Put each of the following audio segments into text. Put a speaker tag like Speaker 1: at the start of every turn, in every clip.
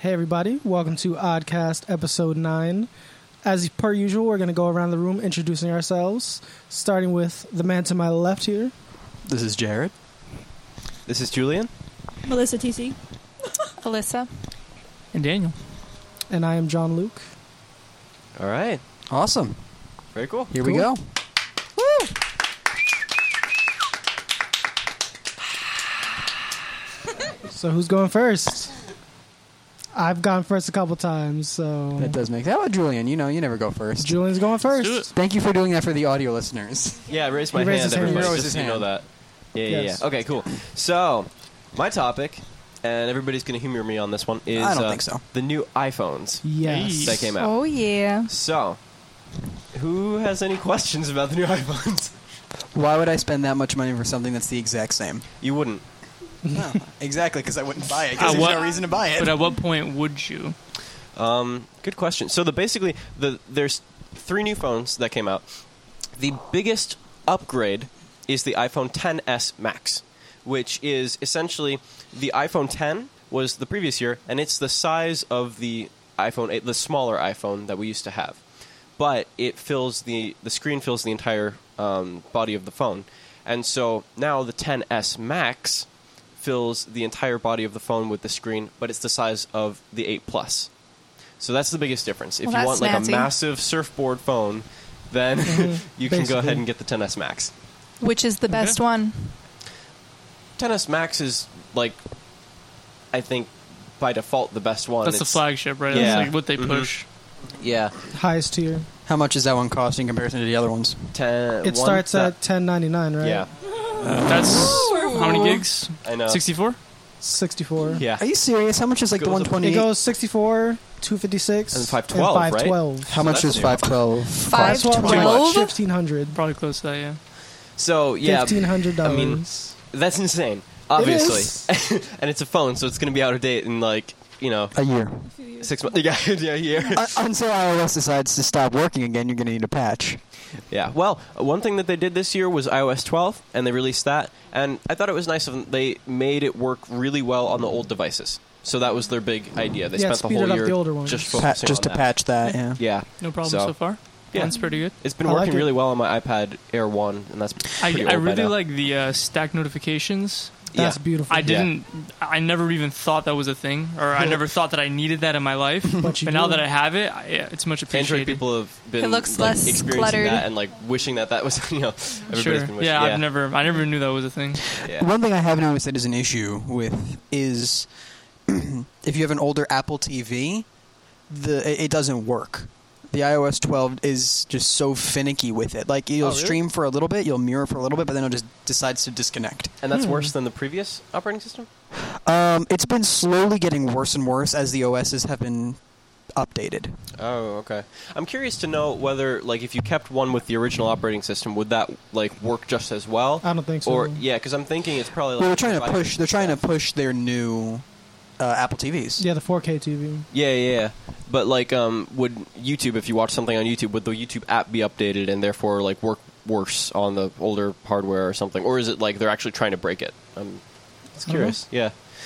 Speaker 1: Hey everybody, welcome to Oddcast episode 9. As per usual, we're going to go around the room introducing ourselves, starting with the man to my left here.
Speaker 2: This is Jared.
Speaker 3: This is Julian.
Speaker 4: Melissa TC.
Speaker 5: Alyssa.
Speaker 6: And Daniel.
Speaker 1: And I am John Luke.
Speaker 3: All right.
Speaker 2: Awesome.
Speaker 3: Very cool.
Speaker 2: Here we go.
Speaker 5: Woo!
Speaker 1: So who's going first? I've gone first a couple times, so...
Speaker 2: That does make... How about Julian? You know, you never go first.
Speaker 1: Julian's going
Speaker 6: do it.
Speaker 1: first.
Speaker 2: Thank you for doing that for the audio listeners.
Speaker 3: Yeah, I raised my
Speaker 1: He raised
Speaker 3: hand,
Speaker 1: his hand.
Speaker 3: everybody,
Speaker 2: He raised
Speaker 3: just
Speaker 2: his
Speaker 3: so you know
Speaker 2: hand.
Speaker 3: that. Yeah,
Speaker 1: Yes.
Speaker 3: yeah. Okay, cool. So, my topic, and everybody's going to humor me on this one, is
Speaker 2: I don't think so.
Speaker 3: the new iPhones
Speaker 1: Yes.
Speaker 3: that came out.
Speaker 5: Oh, yeah.
Speaker 3: So, who has any questions about the new iPhones?
Speaker 2: Why would I spend that much money for something that's the exact same?
Speaker 3: You wouldn't.
Speaker 2: No, exactly, because I wouldn't buy it.
Speaker 6: At
Speaker 2: Because there's
Speaker 6: what-
Speaker 2: no reason to buy it.
Speaker 6: But at what point would you?
Speaker 3: Good question. So, there's 3 new phones that came out. The biggest upgrade is the iPhone XS Max, which is essentially the iPhone 10 was the previous year, and it's the size of the iPhone 8, the smaller iPhone that we used to have. But it fills the screen fills the entire body of the phone. And so now the XS Max fills the entire body of the phone with the screen, but it's the size of the 8 Plus. So that's the biggest difference. If
Speaker 5: Well,
Speaker 3: you want
Speaker 5: that's
Speaker 3: like
Speaker 5: snazzy.
Speaker 3: a massive surfboard phone, then you can go ahead and get the XS Max.
Speaker 5: Which is the best one?
Speaker 3: XS Max is like, I think, by default the best one.
Speaker 6: That's the
Speaker 3: It's-
Speaker 6: flagship, right?
Speaker 3: Yeah.
Speaker 6: That's like what they
Speaker 3: Mhm.
Speaker 6: push.
Speaker 3: Yeah,
Speaker 1: Highest tier.
Speaker 2: How much is that one cost in comparison to the other ones?
Speaker 1: It starts at $10.99, right?
Speaker 3: Yeah,
Speaker 6: That's how many gigs?
Speaker 3: I know.
Speaker 6: 64?
Speaker 1: 64.
Speaker 3: Yeah,
Speaker 2: Are you serious? How much is like the
Speaker 3: Goes up-
Speaker 2: 128?
Speaker 1: It goes 64, 256,
Speaker 3: And 512, right?
Speaker 1: 512.
Speaker 2: How much
Speaker 3: that's
Speaker 2: is
Speaker 3: new.
Speaker 2: 512?
Speaker 5: 512?
Speaker 1: 1,500.
Speaker 6: Probably close to that, yeah.
Speaker 3: So yeah,
Speaker 1: $1,500.
Speaker 3: I mean, that's insane. Obviously, and it's a phone, so it's going to be out of date in like
Speaker 2: A year.
Speaker 3: 6 months. Yeah, yeah, yeah.
Speaker 2: Until iOS decides to stop working again, you're going to need a patch.
Speaker 3: Yeah. Well, one thing that they did this year was iOS 12, and they released that, and I thought it was nice of them. They made it work really well on the old devices. So that was their big idea. They spent the
Speaker 1: speeded
Speaker 3: whole
Speaker 1: up
Speaker 3: year
Speaker 1: the older ones.
Speaker 3: just focusing
Speaker 2: Just to
Speaker 3: on that.
Speaker 2: patch that, yeah.
Speaker 3: Yeah.
Speaker 6: No problem
Speaker 3: So-
Speaker 6: so far.
Speaker 3: Yeah.
Speaker 6: That's pretty good.
Speaker 3: It's been
Speaker 1: I like
Speaker 3: working
Speaker 1: it.
Speaker 3: really well on my iPad Air 1, and that's pretty
Speaker 6: I
Speaker 3: old by
Speaker 6: really
Speaker 3: now.
Speaker 6: like the stack notifications.
Speaker 1: That's
Speaker 3: Yeah.
Speaker 1: beautiful.
Speaker 6: I never even thought that was a thing, or I never thought that I needed that in my life.
Speaker 1: But you
Speaker 6: now
Speaker 1: do.
Speaker 6: that I have it, it's much appreciated.
Speaker 3: Android people have been
Speaker 5: It looks
Speaker 3: like,
Speaker 5: less
Speaker 3: experiencing
Speaker 5: cluttered.
Speaker 3: that and like wishing that was everybody's
Speaker 6: Sure.
Speaker 3: been wishing.
Speaker 6: Yeah, I never knew that was a thing.
Speaker 3: Yeah.
Speaker 2: One thing I have noticed that is an issue with is if you have an older Apple TV, it doesn't work. The iOS 12 is just so finicky with it. Like, you'll
Speaker 3: Oh, really?
Speaker 2: stream for a little bit, you'll mirror for a little bit, but then it just decides to disconnect.
Speaker 3: And that's worse than the previous operating system?
Speaker 2: It's been slowly getting worse and worse as the OSs have been updated.
Speaker 3: Oh, okay. I'm curious to know whether, like, if you kept one with the original operating system, would that like work just as well?
Speaker 1: I don't think so.
Speaker 3: Or yeah, because I'm thinking it's probably like
Speaker 2: Well, they're trying to push their new Apple TVs.
Speaker 1: Yeah, the 4K TV.
Speaker 3: Yeah. But like, would YouTube, if you watch something on YouTube, would the YouTube app be updated and therefore like work worse on the older hardware or something, or is it like they're actually trying to break it? I'm curious. Yeah.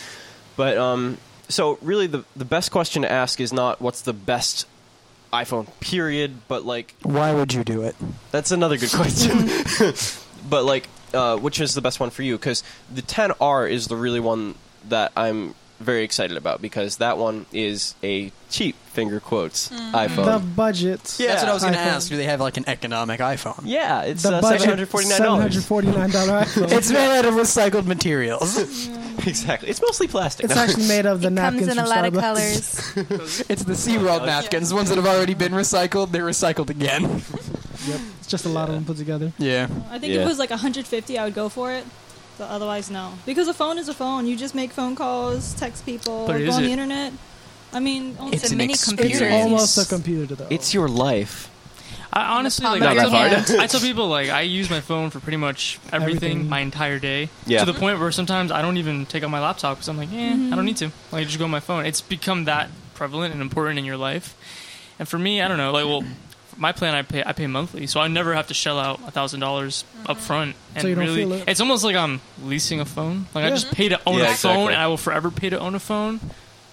Speaker 3: But so really, the best question to ask is not what's the best iPhone, period, but like
Speaker 2: Why would you do it?
Speaker 3: that's another good question. But like, which is the best one for you? Because the 10R is the really one that I'm very excited about because that one is a cheap finger quotes iPhone.
Speaker 1: The budget.
Speaker 3: Yeah.
Speaker 2: That's what I was going to
Speaker 1: iPhone.
Speaker 2: ask. Do they have like an economic iPhone?
Speaker 3: Yeah, it's
Speaker 1: The budget,
Speaker 3: $749.
Speaker 1: $749 iPhone.
Speaker 2: It's made out of recycled materials.
Speaker 3: Exactly. It's mostly plastic.
Speaker 1: It's
Speaker 3: No.
Speaker 1: actually made of the
Speaker 5: It
Speaker 1: napkins
Speaker 5: comes in a
Speaker 1: from
Speaker 5: lot of
Speaker 1: Starbucks.
Speaker 5: colors.
Speaker 2: It's the SeaWorld napkins, ones that have already been recycled. They're recycled again.
Speaker 1: Yep. It's just a lot of them put together.
Speaker 2: Yeah.
Speaker 4: I think
Speaker 3: Yeah.
Speaker 4: if it was like 150, I would go for it. But otherwise, no. Because a phone is a phone. You just make phone calls, text people,
Speaker 6: But
Speaker 4: go
Speaker 6: is
Speaker 4: on
Speaker 6: it?
Speaker 4: the internet. I mean, only
Speaker 2: It's
Speaker 5: a
Speaker 2: an
Speaker 5: mini
Speaker 1: It's
Speaker 5: computer.
Speaker 1: almost a computer, though.
Speaker 3: It's your life.
Speaker 6: I honestly like.
Speaker 5: Not that hard.
Speaker 6: I tell people like I use my phone for pretty much everything. My entire day.
Speaker 3: Yeah.
Speaker 6: To the point where sometimes I don't even take out my laptop because I'm like, I don't need to. Like, just go on my phone. It's become that prevalent and important in your life. And for me, I don't know. Like, well, my plan I pay monthly, so I never have to shell out $1,000 up front. And
Speaker 1: So you don't
Speaker 6: really,
Speaker 1: feel it?
Speaker 6: it's almost like I'm leasing a phone. Like I
Speaker 1: Yeah.
Speaker 6: just pay to own
Speaker 3: Yeah,
Speaker 6: a phone,
Speaker 3: exactly.
Speaker 6: and I will forever pay to own a phone.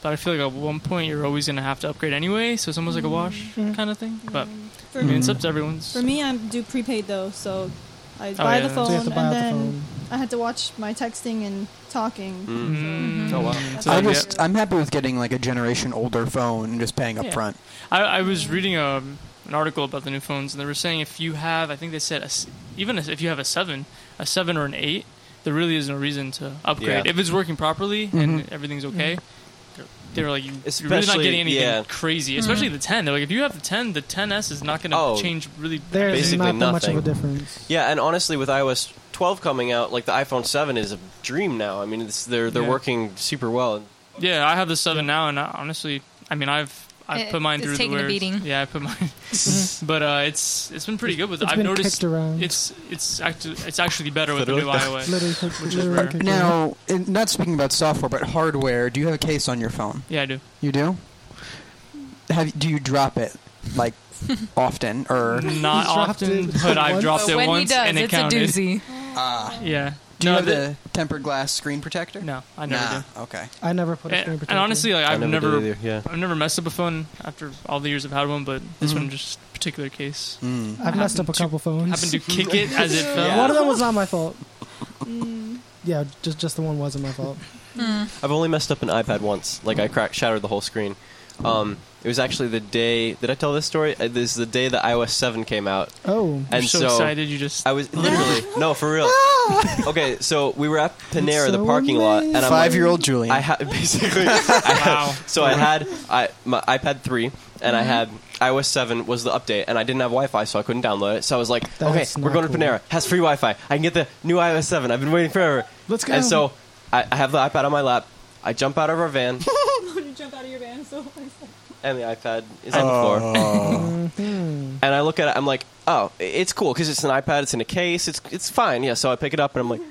Speaker 6: but I feel like at one point you're always gonna have to upgrade anyway. So it's almost like a wash kind of thing. But
Speaker 4: For
Speaker 6: I mean,
Speaker 4: me,
Speaker 6: it's up to everyone's.
Speaker 4: for me, I do prepaid though, so I
Speaker 6: Oh,
Speaker 4: buy
Speaker 6: yeah.
Speaker 4: the
Speaker 6: So
Speaker 1: So you have
Speaker 4: phone
Speaker 1: to buy
Speaker 4: and
Speaker 1: out the
Speaker 4: then
Speaker 1: phone.
Speaker 4: I had to watch my texting and talking.
Speaker 6: Mm.
Speaker 3: Oh wow.
Speaker 6: So,
Speaker 2: I'm
Speaker 6: yeah.
Speaker 2: happy with getting like a generation older phone and just paying up
Speaker 6: Yeah.
Speaker 2: front.
Speaker 6: I was reading an article about the new phones, and they were saying if you have, I think they said, even if you have a 7 or an 8, there really is no reason to upgrade.
Speaker 3: Yeah.
Speaker 6: If it's working properly and everything's okay, they're like, you're really not
Speaker 3: Especially-
Speaker 6: getting anything
Speaker 3: yeah.
Speaker 6: crazy. Especially the 10. They're like, if you have the 10, the 10S is not going to
Speaker 3: Oh.
Speaker 6: change really.
Speaker 1: There's
Speaker 3: Basically
Speaker 1: not that much of a
Speaker 3: nothing.
Speaker 1: difference.
Speaker 3: Yeah, and honestly, with iOS 12 coming out, like the iPhone 7 is a dream now. I mean, they're
Speaker 6: Yeah.
Speaker 3: working super well.
Speaker 6: Yeah, I have the 7 now, and honestly, I mean, I've put mine
Speaker 5: It's
Speaker 6: through
Speaker 5: taking
Speaker 6: the
Speaker 5: a
Speaker 6: wears.
Speaker 5: beating.
Speaker 6: Yeah, I put mine, but it's been pretty good with it.
Speaker 1: It's
Speaker 6: I've
Speaker 1: been
Speaker 6: noticed
Speaker 1: kicked around.
Speaker 6: it's actually better with the new
Speaker 3: Literally.
Speaker 6: iOS.
Speaker 1: Literally
Speaker 6: rare.
Speaker 1: kicked around.
Speaker 2: Now, not speaking about software, but hardware. Do you have a case on your phone?
Speaker 6: Yeah, I do.
Speaker 2: You do? Do you drop it like often or?
Speaker 6: Not
Speaker 1: dropped
Speaker 6: often,
Speaker 1: it
Speaker 6: but I've
Speaker 1: once.
Speaker 6: dropped
Speaker 5: But
Speaker 6: it
Speaker 5: when
Speaker 6: once
Speaker 5: he does,
Speaker 6: and it
Speaker 5: it's
Speaker 6: counted.
Speaker 5: a doozy.
Speaker 6: Yeah.
Speaker 2: Do you
Speaker 6: No,
Speaker 2: have the tempered glass screen protector?
Speaker 6: No, I never
Speaker 2: Nah.
Speaker 6: do.
Speaker 2: Okay.
Speaker 1: I never put a screen
Speaker 6: And
Speaker 1: protector.
Speaker 6: honestly, like,
Speaker 3: I
Speaker 6: I've
Speaker 3: never did either, yeah.
Speaker 6: I've never messed up a phone after all the years I've had one, but this one just particular case.
Speaker 1: I've messed up a couple phones.
Speaker 6: Happened to kick it as it fell.
Speaker 3: Yeah.
Speaker 1: One of them was not my fault. Yeah, just the one wasn't my fault.
Speaker 3: I've only messed up an iPad once. Like I shattered the whole screen. It was actually the day. Did I tell this story? This is the day that iOS 7 came out,
Speaker 1: Oh,
Speaker 3: and
Speaker 6: You're so excited, you just.
Speaker 3: I was literally no, for real. Okay, so we were at Panera,
Speaker 1: It's
Speaker 3: the
Speaker 1: so
Speaker 3: parking lot, and I'm like,
Speaker 2: 5-year-old Julian.
Speaker 3: I had basically.
Speaker 6: Wow.
Speaker 3: So I had my iPad 3, and I had iOS 7 was the update, and I didn't have Wi-Fi, so I couldn't download it. So I was like,
Speaker 1: That's
Speaker 3: okay, we're
Speaker 1: not
Speaker 3: going to
Speaker 1: cool.
Speaker 3: Panera. Has free Wi-Fi. I can get the new iOS 7. I've been waiting forever.
Speaker 1: let's go.
Speaker 3: And so I have the iPad on my lap. I jump out of our van,
Speaker 4: When you jump out of your van, so
Speaker 3: and the iPad is on the floor.
Speaker 1: Mhm.
Speaker 3: And I look at it. I'm like, oh, it's cool because it's an iPad. It's in a case. It's fine. Yeah. So I pick it up, and I'm like,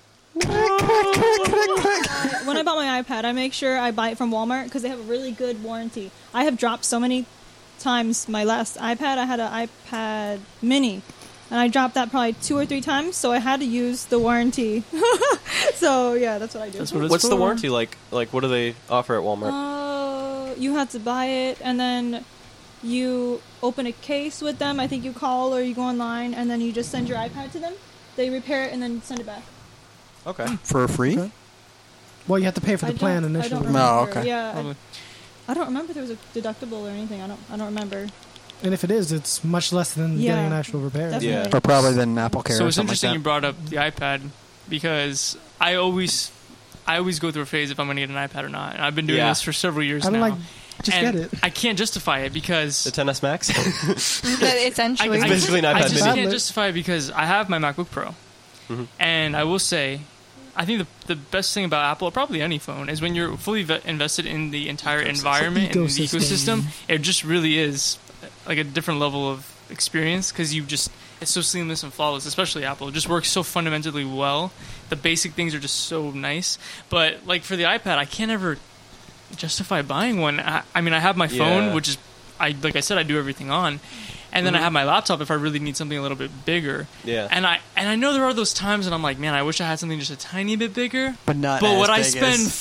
Speaker 4: when I bought my iPad, I make sure I buy it from Walmart because they have a really good warranty. I have dropped so many times my last iPad. I had an iPad Mini, and I dropped that probably 2 or 3 times. So I had to use the warranty. So yeah, that's what I do.
Speaker 6: That's what it's
Speaker 3: what's the
Speaker 6: for.
Speaker 3: warranty like? Like, what do they offer at Walmart?
Speaker 4: You have to buy it, and then you open a case with them. I think you call or you go online, and then you just send your iPad to them. They repair it and then send it back.
Speaker 3: Okay.
Speaker 2: For free?
Speaker 1: Okay. Well, you have to pay for the plan
Speaker 4: I
Speaker 1: initially.
Speaker 4: don't remember.
Speaker 2: Oh, okay.
Speaker 4: Yeah,
Speaker 6: Probably.
Speaker 4: I don't remember if there was a deductible or anything. I don't remember.
Speaker 1: And if it is, it's much less than
Speaker 4: Yeah.
Speaker 1: getting an actual repair.
Speaker 4: Definitely.
Speaker 3: Yeah.
Speaker 2: Or probably than Apple Care
Speaker 6: So
Speaker 2: or
Speaker 6: it's
Speaker 2: something
Speaker 6: interesting you
Speaker 2: like
Speaker 6: brought up the iPad because I always go through a phase if I'm going to get an iPad or not. And I've been doing
Speaker 3: Yeah.
Speaker 6: this for several years
Speaker 1: I'm
Speaker 6: now.
Speaker 1: like, just
Speaker 6: and
Speaker 1: get it.
Speaker 6: I can't justify it because
Speaker 3: The 10s Max.
Speaker 5: But essentially,
Speaker 3: It's basically an iPad
Speaker 6: I just
Speaker 3: mini.
Speaker 6: can't justify it because I have my MacBook Pro,
Speaker 3: Mhm.
Speaker 6: and I will say, I think the best thing about Apple, or probably any phone, is when you're fully invested in the entire environment and the
Speaker 1: Ecosystem.
Speaker 6: ecosystem. It just really is like a different level of experience because it's so seamless and flawless. Especially Apple, it just works so fundamentally well. The basic things are just so nice. But like for the iPad, I can't ever justify buying one. I mean, I have my phone,
Speaker 3: Yeah.
Speaker 6: which is like I said, I do everything on. And then I have my laptop if I really need something a little bit bigger.
Speaker 3: Yeah.
Speaker 6: And I know there are those times and I'm like, man, I wish I had something just a tiny bit bigger.
Speaker 2: But not
Speaker 6: But
Speaker 2: as
Speaker 6: would I
Speaker 2: big
Speaker 6: spend
Speaker 2: as-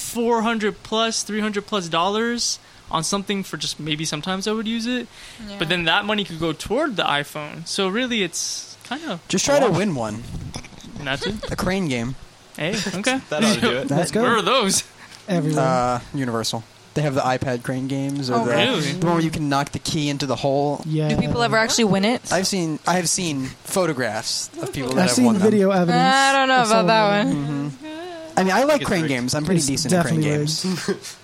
Speaker 6: $400+, $300+ on something for just maybe sometimes I would use it?
Speaker 5: Yeah.
Speaker 6: But then that money could go toward the iPhone. So really, it's kind of
Speaker 2: Just try to win one.
Speaker 6: That's it.
Speaker 2: A crane game.
Speaker 6: Hey, okay.
Speaker 3: That ought to do it.
Speaker 1: Let's
Speaker 6: Where
Speaker 1: go.
Speaker 6: are those?
Speaker 1: Everywhere.
Speaker 2: Universal. They have the iPad crane games, or
Speaker 5: Oh,
Speaker 6: really?
Speaker 2: the one where you can knock the key into the hole.
Speaker 1: yeah.
Speaker 5: do people ever actually win it?
Speaker 2: I have seen photographs of people that
Speaker 1: I've
Speaker 2: have
Speaker 1: seen
Speaker 2: won them.
Speaker 1: video evidence.
Speaker 5: I don't know
Speaker 1: of
Speaker 5: about
Speaker 1: someone
Speaker 5: that
Speaker 1: winning.
Speaker 5: one.
Speaker 2: I mean, I like
Speaker 3: it's
Speaker 2: crane
Speaker 3: rigged.
Speaker 2: games. I'm pretty
Speaker 1: It's
Speaker 2: decent at crane
Speaker 1: definitely
Speaker 2: games.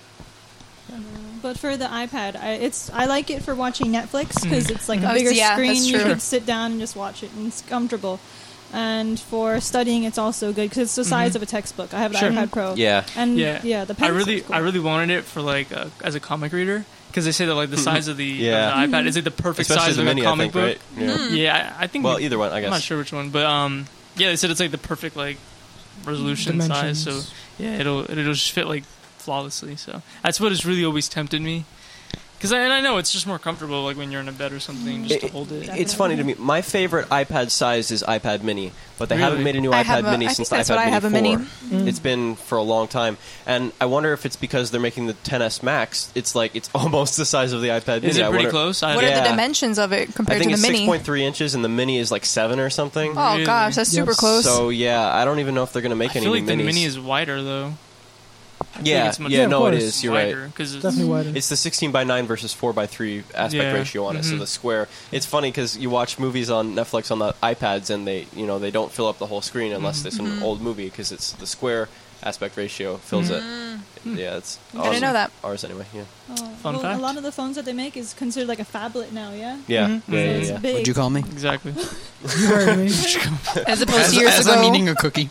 Speaker 4: But for the iPad, I like it for watching Netflix because it's like a
Speaker 5: Oh,
Speaker 4: bigger
Speaker 5: yeah,
Speaker 4: screen.
Speaker 5: that's
Speaker 4: You
Speaker 5: true.
Speaker 4: can sit down and just watch it, and it's comfortable. And for studying, it's also good because it's the size of a textbook. I have the
Speaker 6: Sure.
Speaker 4: iPad Pro.
Speaker 3: Yeah.
Speaker 4: And
Speaker 6: Yeah.
Speaker 4: the
Speaker 6: I
Speaker 4: pencil's cool.
Speaker 6: really wanted it for like as a comic reader because they say that like the size of the,
Speaker 3: Yeah.
Speaker 6: of the iPad is like the perfect
Speaker 3: Especially
Speaker 6: size
Speaker 3: the
Speaker 6: of
Speaker 3: mini,
Speaker 6: a
Speaker 3: I
Speaker 6: comic
Speaker 3: think,
Speaker 6: book.
Speaker 3: right? Yeah.
Speaker 6: Yeah, I think.
Speaker 3: Well, either one, I
Speaker 6: I'm not
Speaker 3: guess.
Speaker 6: sure which one, but yeah, they said it's like the perfect like resolution size. So
Speaker 1: Dimensions.
Speaker 6: yeah, it'll just fit like flawlessly. So that's what has really always tempted me Because I know it's just more comfortable, like when you're in a bed or something, just to hold it.
Speaker 3: It's funny to me. My favorite iPad size is iPad Mini, but they
Speaker 6: Really?
Speaker 3: haven't made a new
Speaker 5: I
Speaker 3: iPad
Speaker 5: have a-
Speaker 3: Mini
Speaker 5: I
Speaker 3: since
Speaker 5: think
Speaker 3: the
Speaker 5: that's what
Speaker 3: iPad
Speaker 5: I have, a
Speaker 3: Mini
Speaker 5: Mini.
Speaker 3: 4. It's been for a long time, and I wonder if it's because they're making the 10s Max. It's like it's almost the size of the iPad Mini.
Speaker 6: Is it
Speaker 3: I
Speaker 6: pretty
Speaker 3: wonder-
Speaker 6: close?
Speaker 5: What are
Speaker 3: Yeah.
Speaker 5: the dimensions of it
Speaker 3: I
Speaker 5: compared
Speaker 3: think
Speaker 5: to the
Speaker 3: it's
Speaker 5: Mini?
Speaker 3: 6.3 inches, and the Mini is like 7 or something.
Speaker 5: Oh
Speaker 6: Really?
Speaker 5: gosh, that's
Speaker 1: Yep.
Speaker 5: super close.
Speaker 3: So yeah, I don't even know if they're going to make
Speaker 6: I
Speaker 3: any
Speaker 6: feel
Speaker 3: new
Speaker 6: like the
Speaker 3: minis.
Speaker 6: Mini is wider though. I feel
Speaker 3: yeah,
Speaker 6: like it's much
Speaker 1: Yeah, of
Speaker 3: no, it
Speaker 1: course.
Speaker 3: is. You're right.
Speaker 6: Because
Speaker 1: Definitely wider.
Speaker 3: It's the 16:9 versus 4:3 aspect
Speaker 6: Yeah.
Speaker 3: ratio on it. So
Speaker 6: Mhm.
Speaker 3: the square. It's funny because you watch movies on Netflix on the iPads, and they don't fill up the whole screen unless it's an old movie because it's the square aspect ratio fills it. Yeah, it's.
Speaker 5: I didn't know that.
Speaker 3: Ours anyway. Yeah.
Speaker 4: Oh,
Speaker 6: Fun
Speaker 4: well,
Speaker 6: fact.
Speaker 4: a lot of the phones that they make is considered like a phablet now, yeah?
Speaker 3: Yeah.
Speaker 6: Mhm.
Speaker 3: Yeah.
Speaker 4: So it's
Speaker 3: Yeah.
Speaker 4: big.
Speaker 2: What'd you call me?
Speaker 6: exactly.
Speaker 1: You heard me.
Speaker 5: As opposed to years
Speaker 2: As
Speaker 5: ago.
Speaker 2: I'm eating a cookie.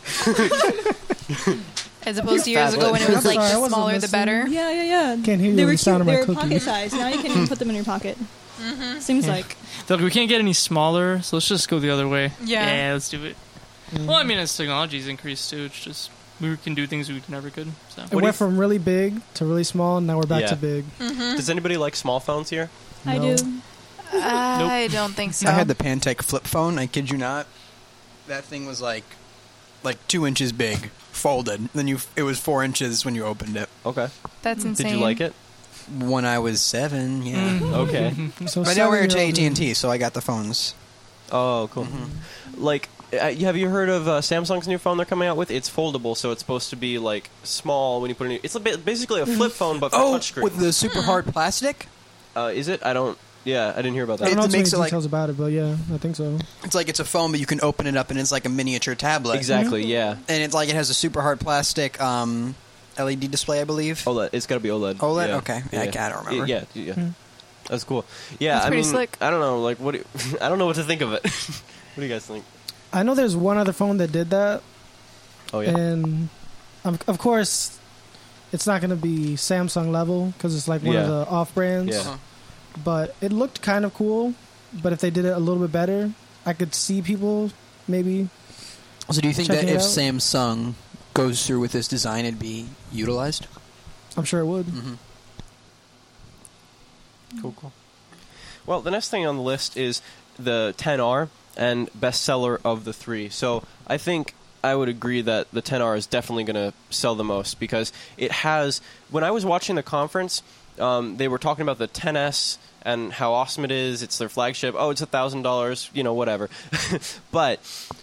Speaker 5: As opposed to years ago when it was like
Speaker 1: Sorry, I
Speaker 5: the
Speaker 1: wasn't
Speaker 5: smaller the
Speaker 1: listening.
Speaker 5: better.
Speaker 4: Yeah.
Speaker 1: Can't hear you
Speaker 4: They
Speaker 1: with
Speaker 4: were
Speaker 1: the sound of
Speaker 4: cute.
Speaker 1: my
Speaker 4: They were
Speaker 1: cookie.
Speaker 4: pocket size. Now you can't even put them in your pocket. Seems like.
Speaker 6: They're like, we can't get any smaller, so let's just go the other way.
Speaker 5: Yeah.
Speaker 6: let's do it. Well, I mean, as technology's increased too, it's just we can do things we never could. So
Speaker 1: It went from really big to really small, and now we're back
Speaker 3: Yeah.
Speaker 1: to big.
Speaker 3: Does anybody like small phones here?
Speaker 4: I
Speaker 1: No.
Speaker 4: do.
Speaker 5: I don't think so.
Speaker 2: I had the Pantech flip phone. I kid you not. That thing was like 2 inches big, folded. Then it was 4 inches when you opened it.
Speaker 3: Okay.
Speaker 5: That's insane.
Speaker 3: Did you like it?
Speaker 2: When I was 7, yeah.
Speaker 3: Okay.
Speaker 1: So
Speaker 2: But now we're to
Speaker 1: 7-year-old
Speaker 2: AT&T, so I got the phones.
Speaker 3: Oh, cool. Like, have you heard of Samsung's new phone they're coming out with? It's foldable, so it's supposed to be like small when you put it in. It's basically a flip phone, but for touchscreen.
Speaker 2: with the super hard plastic?
Speaker 3: Is it? I don't. Yeah, I didn't hear about
Speaker 1: I
Speaker 3: that.
Speaker 1: don't know
Speaker 2: It
Speaker 1: too many
Speaker 2: makes it like-
Speaker 1: details about it, but yeah, I think so.
Speaker 2: It's like it's a phone, but you can open it up and it's like a miniature tablet.
Speaker 3: Exactly. Yeah.
Speaker 2: And it's like it has a super hard plastic LED display, I believe.
Speaker 3: OLED. It's got to be OLED.
Speaker 2: OLED?
Speaker 3: Yeah.
Speaker 2: Okay. I don't remember.
Speaker 3: Yeah. That's cool. Yeah,
Speaker 5: That's
Speaker 3: I
Speaker 5: pretty
Speaker 3: mean,
Speaker 5: slick.
Speaker 3: I don't know. Like, I don't know what to think of it. What do you guys think?
Speaker 1: I know there's one other phone that did that,
Speaker 3: Oh yeah.
Speaker 1: and of course, it's not going to be Samsung level because it's like one of
Speaker 3: Yeah.
Speaker 1: the off brands.
Speaker 3: Yeah.
Speaker 1: But it looked kind of cool. But if they did it a little bit better, I could see people maybe.
Speaker 2: So do you think that
Speaker 1: Checking it
Speaker 2: if
Speaker 1: out?
Speaker 2: Samsung goes through with this design, it'd be utilized?
Speaker 1: I'm sure it would.
Speaker 2: Mm-hmm.
Speaker 3: Cool. Well, the next thing on the list is the 10R and bestseller of the three. So I think I would agree that the 10R is definitely going to sell the most because it has. When I was watching the conference, they were talking about the 10S and how awesome it is. It's their flagship. Oh, it's $1,000. Whatever. But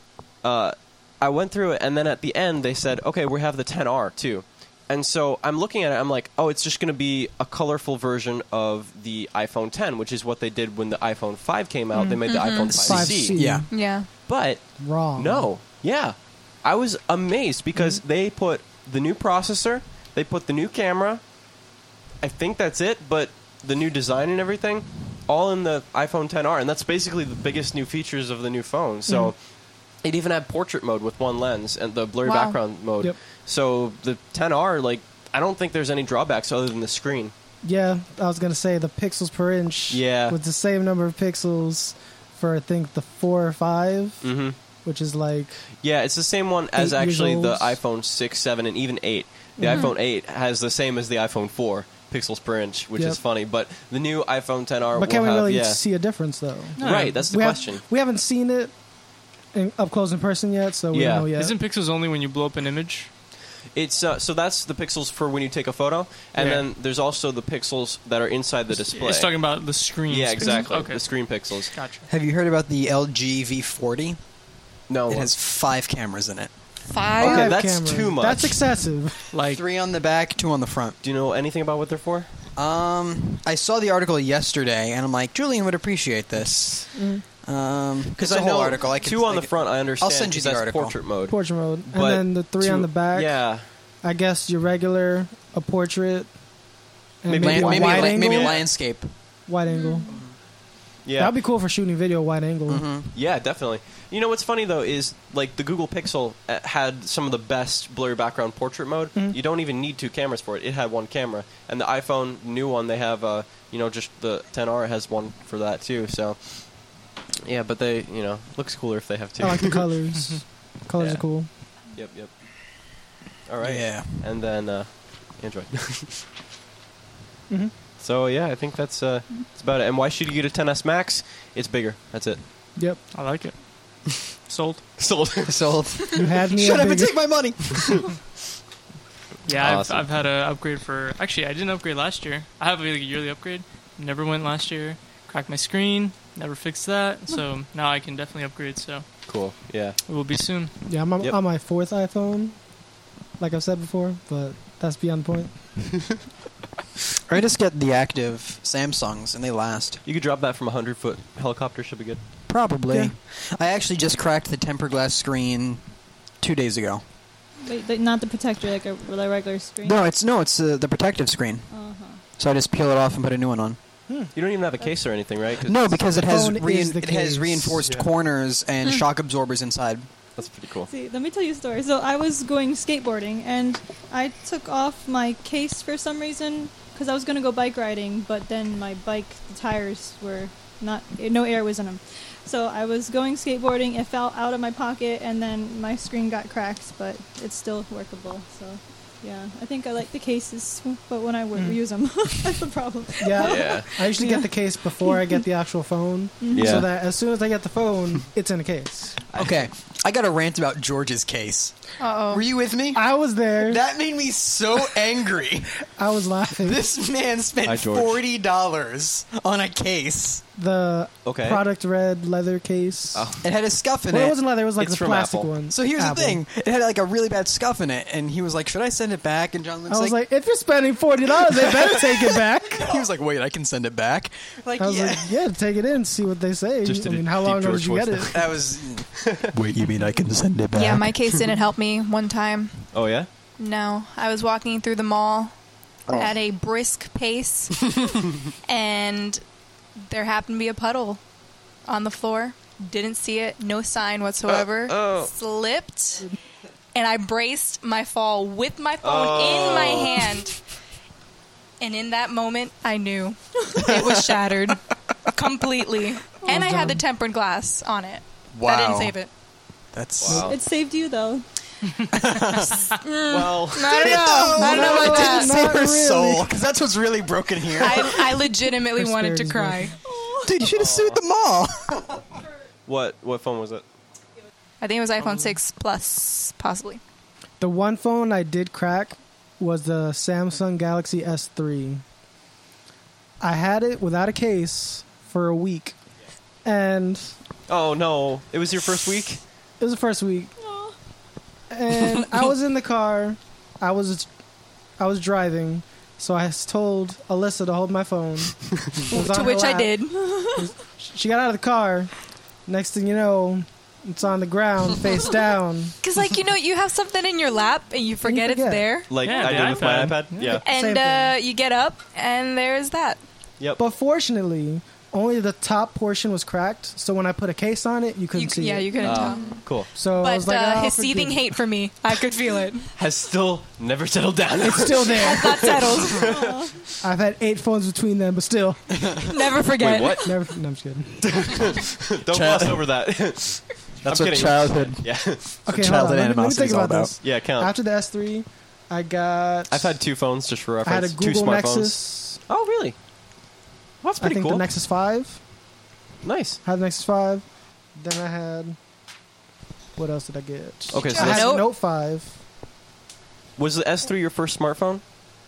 Speaker 3: I went through it, and then at the end they said, "Okay, we have the 10R too." And so I'm looking at it, I'm like, oh, it's just going to be a colorful version of the iPhone 10, which is what they did when the iPhone 5 came out. They made the iPhone 5C.
Speaker 1: 5C.
Speaker 2: Yeah.
Speaker 5: Yeah.
Speaker 3: But
Speaker 1: Wrong.
Speaker 3: no, yeah. I was amazed because they put the new processor, they put the new camera, I think that's it, but the new design and everything, all in the iPhone 10R, and that's basically the biggest new features of the new phone. So it even had portrait mode with one lens and the blurry
Speaker 5: Wow.
Speaker 3: background mode.
Speaker 1: Yep.
Speaker 3: So the 10R, like, I don't think there's any drawbacks other than the screen.
Speaker 1: Yeah, I was gonna say the pixels per inch.
Speaker 3: Yeah.
Speaker 1: With the same number of pixels for I think the 4 or 5,
Speaker 3: Mm-hmm.
Speaker 1: which is like
Speaker 3: Yeah, it's the same one as
Speaker 1: 8 years
Speaker 3: actually the
Speaker 1: old.
Speaker 3: iPhone 6, 7, and even 8. The iPhone 8 has the same as the iPhone 4 pixels per inch, which
Speaker 1: Yep.
Speaker 3: is funny. But the new iPhone 10R
Speaker 1: But can
Speaker 3: will
Speaker 1: we
Speaker 3: have,
Speaker 1: really
Speaker 3: yeah.
Speaker 1: see a difference though?
Speaker 3: Right, that's the
Speaker 1: we
Speaker 3: question.
Speaker 1: we haven't seen it up close in person yet, so we
Speaker 3: Yeah.
Speaker 1: don't know yet.
Speaker 6: isn't pixels only when you blow up an image?
Speaker 3: It's so that's the pixels for when you take a photo, and
Speaker 6: Yeah.
Speaker 3: then there's also the pixels that are inside the display.
Speaker 6: It's talking about the screen.
Speaker 3: yeah, exactly.
Speaker 6: Okay.
Speaker 3: The screen pixels.
Speaker 6: Gotcha.
Speaker 2: Have you heard about the LG V40?
Speaker 3: No,
Speaker 2: It has 5 cameras in it.
Speaker 5: 5?
Speaker 3: Okay,
Speaker 1: Five
Speaker 3: that's
Speaker 1: cameras.
Speaker 3: too much.
Speaker 1: That's excessive.
Speaker 6: Like
Speaker 2: 3 on the back, 2 on the front.
Speaker 3: do you know anything about what they're for?
Speaker 2: I saw the article yesterday, and I'm like, Julian would appreciate this. Because
Speaker 3: I
Speaker 2: the whole
Speaker 3: know
Speaker 2: article, I could,
Speaker 3: 2 on
Speaker 2: I
Speaker 3: the
Speaker 2: could-
Speaker 3: front. I understand.
Speaker 2: I'll send you
Speaker 3: 'cause
Speaker 2: the
Speaker 3: that's
Speaker 2: article.
Speaker 3: portrait mode.
Speaker 1: Portrait mode, and
Speaker 3: But
Speaker 1: then the 3 on
Speaker 3: 2
Speaker 1: the back.
Speaker 3: Yeah,
Speaker 1: I guess your regular, a portrait, and
Speaker 3: Maybe
Speaker 1: maybe, a
Speaker 3: Maybe
Speaker 1: wide angle.
Speaker 2: maybe landscape.
Speaker 1: Wide angle.
Speaker 3: yeah.
Speaker 1: That'd be cool for shooting video wide angle.
Speaker 3: Yeah, definitely. You know what's funny though is like the Google Pixel had some of the best blurry background portrait mode. You don't even need 2 cameras for it. It had 1 camera, and the iPhone new one they have, just the 10R has 1 for that too. So yeah, but they, looks cooler if they have 2.
Speaker 1: I like the colors. Colors
Speaker 3: Yeah.
Speaker 1: are cool.
Speaker 3: Yep. All right.
Speaker 2: Yeah.
Speaker 3: And then Android. So yeah, I think that's about it. And why should you get a 10s Max? It's bigger. That's it.
Speaker 1: Yep.
Speaker 6: I like it. Sold.
Speaker 3: Sold.
Speaker 2: Sold.
Speaker 1: You had me.
Speaker 2: Shut
Speaker 1: at
Speaker 2: up and
Speaker 1: bigger.
Speaker 2: take my money.
Speaker 6: Yeah,
Speaker 3: Awesome.
Speaker 6: I've had an upgrade for... Actually, I didn't upgrade last year. I have a yearly upgrade. Never went last year. Cracked my screen. Never fixed that. So now I can definitely upgrade. So
Speaker 3: Cool. Yeah.
Speaker 6: it will be soon.
Speaker 1: Yeah, I'm
Speaker 3: Yep.
Speaker 1: on my 4th iPhone, like I've said before, but that's beyond the point.
Speaker 2: I just get the active Samsungs, and they last.
Speaker 3: You could drop that from a 100-foot helicopter. Should be good.
Speaker 2: Probably.
Speaker 1: Yeah.
Speaker 2: I actually just cracked the tempered glass screen 2 days ago.
Speaker 4: Wait, not the protector, like a regular screen.
Speaker 2: No, it's the protective screen.
Speaker 4: Uh-huh.
Speaker 2: So I just peel it off and put a new one on.
Speaker 3: You don't even have a case or anything, right? 'Cause
Speaker 2: No, because it has
Speaker 1: phone is the case.
Speaker 2: reinforced
Speaker 3: Yeah.
Speaker 2: corners and shock absorbers inside.
Speaker 3: that's pretty cool.
Speaker 4: See, let me tell you a story. So I was going skateboarding, and I took off my case for some reason because I was going to go bike riding, but then my bike, the tires were no air was in them. So I was going skateboarding, it fell out of my pocket, and then my screen got cracked, but it's still workable. So yeah, I think I like the cases, but when I use them, that's the problem.
Speaker 1: Yeah.
Speaker 3: Yeah.
Speaker 1: I usually get the case before I get the actual phone,
Speaker 3: Yeah.
Speaker 1: so that as soon as I get the phone, it's in a case.
Speaker 2: Okay, I got a rant about George's case.
Speaker 5: Uh-oh.
Speaker 2: Were you with me?
Speaker 1: I was there.
Speaker 2: That made me so angry.
Speaker 1: I was laughing.
Speaker 2: This man
Speaker 3: Hi,
Speaker 2: spent
Speaker 3: George.
Speaker 2: $40 on a case.
Speaker 1: The
Speaker 3: Okay.
Speaker 1: product red leather case.
Speaker 3: Oh.
Speaker 2: It had a scuff in
Speaker 1: Well,
Speaker 2: it.
Speaker 1: it wasn't leather. It was like
Speaker 3: It's
Speaker 1: the
Speaker 3: from
Speaker 1: plastic
Speaker 3: Apple.
Speaker 1: one.
Speaker 2: So here's
Speaker 1: Apple.
Speaker 2: the thing. It had like a really bad scuff in it, and he was like, "Should I send it back?" And John looks
Speaker 1: I was like, if you're spending $40, they better take it back.
Speaker 2: he was like, "Wait, I can send it back." Like,
Speaker 1: I was
Speaker 2: yeah.
Speaker 1: like, yeah, take it in, see what they say.
Speaker 3: Just
Speaker 1: I
Speaker 3: did a
Speaker 1: mean, how
Speaker 3: deep
Speaker 1: long ago
Speaker 3: George
Speaker 1: did you get
Speaker 3: voice
Speaker 1: it?
Speaker 2: That was. Wait, you mean I can send it back?
Speaker 5: Yeah, my case didn't help me one time.
Speaker 3: Oh yeah.
Speaker 5: No, I was walking through the mall at a brisk pace, and there happened to be a puddle on the floor. Didn't see it, no sign whatsoever. Slipped, and I braced my fall with my phone in my hand. And in that moment, I knew it was shattered completely. And I had the tempered glass on it.
Speaker 2: Wow.
Speaker 5: That didn't save it.
Speaker 2: That's.
Speaker 3: Wow.
Speaker 4: It saved you though.
Speaker 3: Well.
Speaker 5: I don't know. I don't know about that.
Speaker 2: Save
Speaker 1: Not
Speaker 2: her
Speaker 1: really.
Speaker 2: soul, because that's what's really broken here.
Speaker 5: I legitimately
Speaker 1: Her
Speaker 5: wanted to
Speaker 1: spirit is
Speaker 5: cry.
Speaker 2: Dude, you should have sued them all.
Speaker 3: What phone was it?
Speaker 5: I think it was iPhone 6 Plus, possibly.
Speaker 1: The one phone I did crack was the Samsung Galaxy S3. I had it without a case for a week, and
Speaker 3: Oh no! It was your first week.
Speaker 1: it was the first week. And I was in the car. I was driving, so I told Alyssa to hold my phone. It was
Speaker 5: To
Speaker 1: on
Speaker 5: which
Speaker 1: her
Speaker 5: I
Speaker 1: lap.
Speaker 5: did.
Speaker 1: She got out of the car. Next thing you know, it's on the ground, face down.
Speaker 5: Because, you have something in your lap and you forget it's
Speaker 1: forget.
Speaker 5: there.
Speaker 3: Like
Speaker 6: Yeah,
Speaker 3: I
Speaker 6: the
Speaker 3: did with my
Speaker 6: iPad.
Speaker 3: iPad. Yeah.
Speaker 1: Same
Speaker 5: And
Speaker 1: thing.
Speaker 5: you get up, and there's that.
Speaker 3: Yep.
Speaker 1: But fortunately, only the top portion was cracked, so when I put a case on it, you couldn't see it.
Speaker 5: You couldn't tell.
Speaker 3: Cool.
Speaker 1: So I was
Speaker 5: But
Speaker 1: like, oh,
Speaker 5: his
Speaker 1: forgive
Speaker 5: seething
Speaker 1: me.
Speaker 5: hate for me, I could feel it.
Speaker 3: Has still never settled down.
Speaker 1: It's still there.
Speaker 5: Not settled.
Speaker 1: I've had 8 phones between them, but still.
Speaker 5: Never forget.
Speaker 3: Wait, what?
Speaker 1: Never. No, I'm just kidding.
Speaker 3: Don't gloss over that.
Speaker 2: That's
Speaker 3: I'm
Speaker 2: what
Speaker 3: kidding.
Speaker 2: childhood.
Speaker 3: Yeah.
Speaker 1: Okay, hold on.
Speaker 2: childhood
Speaker 1: Let me
Speaker 2: animosity
Speaker 1: think
Speaker 2: is all
Speaker 1: about
Speaker 2: about.
Speaker 1: this.
Speaker 3: Yeah. Count.
Speaker 1: After the S3, I got.
Speaker 3: I've had 2 phones just for
Speaker 1: I had a
Speaker 3: reference. 2
Speaker 1: Google
Speaker 3: smartphones.
Speaker 1: Nexus.
Speaker 3: Oh really? Well, that's
Speaker 1: I
Speaker 3: pretty
Speaker 1: think
Speaker 3: cool.
Speaker 1: the Nexus 5.
Speaker 3: Nice.
Speaker 1: I had the Nexus 5. Then I had. What else did I get?
Speaker 3: Okay, so
Speaker 1: I had
Speaker 3: that's-
Speaker 1: the Note 5.
Speaker 3: Was the S3 your first smartphone?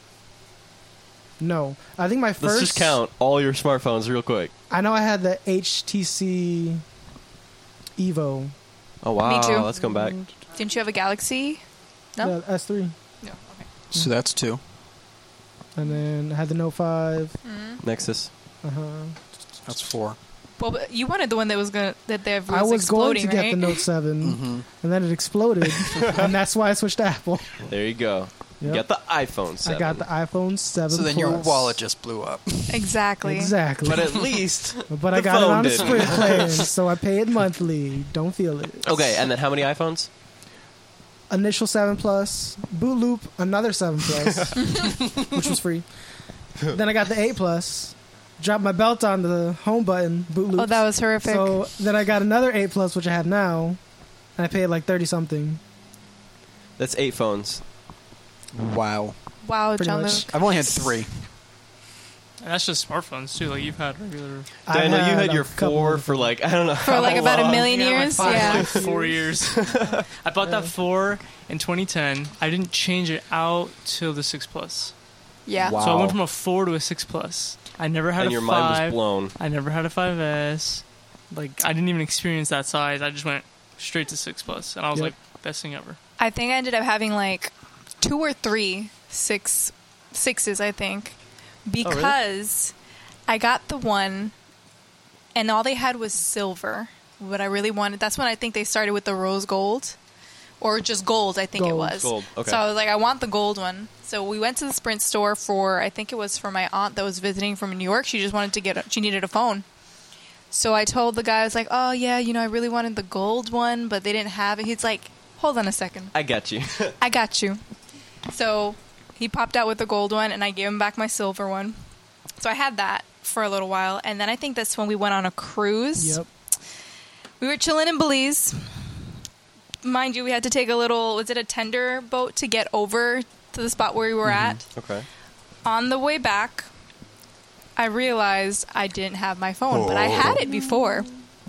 Speaker 1: No, I think my first.
Speaker 3: Let's just count all your smartphones real quick.
Speaker 1: I know I had the HTC Evo.
Speaker 3: Oh wow.
Speaker 5: Me too.
Speaker 3: Let's come back.
Speaker 5: Didn't you have a Galaxy? No?
Speaker 1: The S3.
Speaker 5: No. Okay.
Speaker 2: So that's 2.
Speaker 1: And then I had the Note 5.
Speaker 3: Nexus.
Speaker 1: Uh-huh.
Speaker 2: That's 4.
Speaker 5: Well, but you wanted the one that was was
Speaker 1: I was going
Speaker 5: exploding,
Speaker 1: to get
Speaker 5: right?
Speaker 1: the Note 7,
Speaker 2: Mm-hmm.
Speaker 1: and then it exploded, and that's why I switched to Apple.
Speaker 3: There you go.
Speaker 1: Yep.
Speaker 3: You got the iPhone 7.
Speaker 1: I got the iPhone 7
Speaker 2: So then your
Speaker 1: Plus.
Speaker 2: wallet just blew up.
Speaker 5: Exactly.
Speaker 1: Exactly.
Speaker 3: But at least.
Speaker 1: But I
Speaker 3: the
Speaker 1: got it
Speaker 3: phone
Speaker 1: on a
Speaker 3: didn't.
Speaker 1: Sprint plan, so I pay it monthly. Don't feel it.
Speaker 3: Okay, and then how many iPhones?
Speaker 1: Initial 7 Plus, Boot Loop, another 7 Plus, which was free. Then I got the 8 Plus, dropped my belt on the home button, Boot Loop.
Speaker 5: Oh, that was horrific.
Speaker 1: So then I got another 8 Plus, which I have now, and I paid like 30 something.
Speaker 3: That's 8 phones.
Speaker 2: Wow.
Speaker 5: wow,
Speaker 1: pretty
Speaker 5: John
Speaker 1: much.
Speaker 5: Luke.
Speaker 2: I've only had 3.
Speaker 6: And that's just smartphones too. Like you've had regular.
Speaker 3: Daniel, you had
Speaker 1: a
Speaker 3: your
Speaker 1: couple
Speaker 3: 4
Speaker 1: of
Speaker 3: for like, I don't know.
Speaker 5: For like about a million
Speaker 6: Yeah, like
Speaker 5: years.
Speaker 6: five,
Speaker 5: Yeah.
Speaker 6: like 4 years. I bought that 4 in 2010. I didn't change it out till the 6 Plus.
Speaker 5: Yeah.
Speaker 3: Wow.
Speaker 6: So I went from a 4 to a 6 Plus. I never had
Speaker 3: and
Speaker 6: a
Speaker 3: your
Speaker 6: 5.
Speaker 3: mind was blown.
Speaker 6: I never had a 5S. Like I didn't even experience that size. I just went straight to 6 Plus, and I was
Speaker 1: Yep.
Speaker 6: like, best thing ever.
Speaker 5: I think I ended up having like 2 or 3 sixes, I think, because I got the one, and all they had was silver. What I really wanted. That's when I think they started with the rose gold, or just gold. I think it
Speaker 1: Gold.
Speaker 5: was.
Speaker 3: Gold, okay.
Speaker 5: So I was like, I want the gold one. So we went to the Sprint store for. I think it was for my aunt that was visiting from New York. She just wanted to she needed a phone. So I told the guy, I was like, oh yeah, I really wanted the gold one, but they didn't have it. He's like, hold on a second.
Speaker 3: I get you.
Speaker 5: I got you. So he popped out with the gold one, and I gave him back my silver one. So I had that for a little while, and then I think that's when we went on a cruise.
Speaker 1: Yep.
Speaker 5: We were chilling in Belize. Mind you, we had to take was it a tender boat to get over to the spot where we were at?
Speaker 3: Okay.
Speaker 5: On the way back, I realized I didn't have my phone, but I had it before.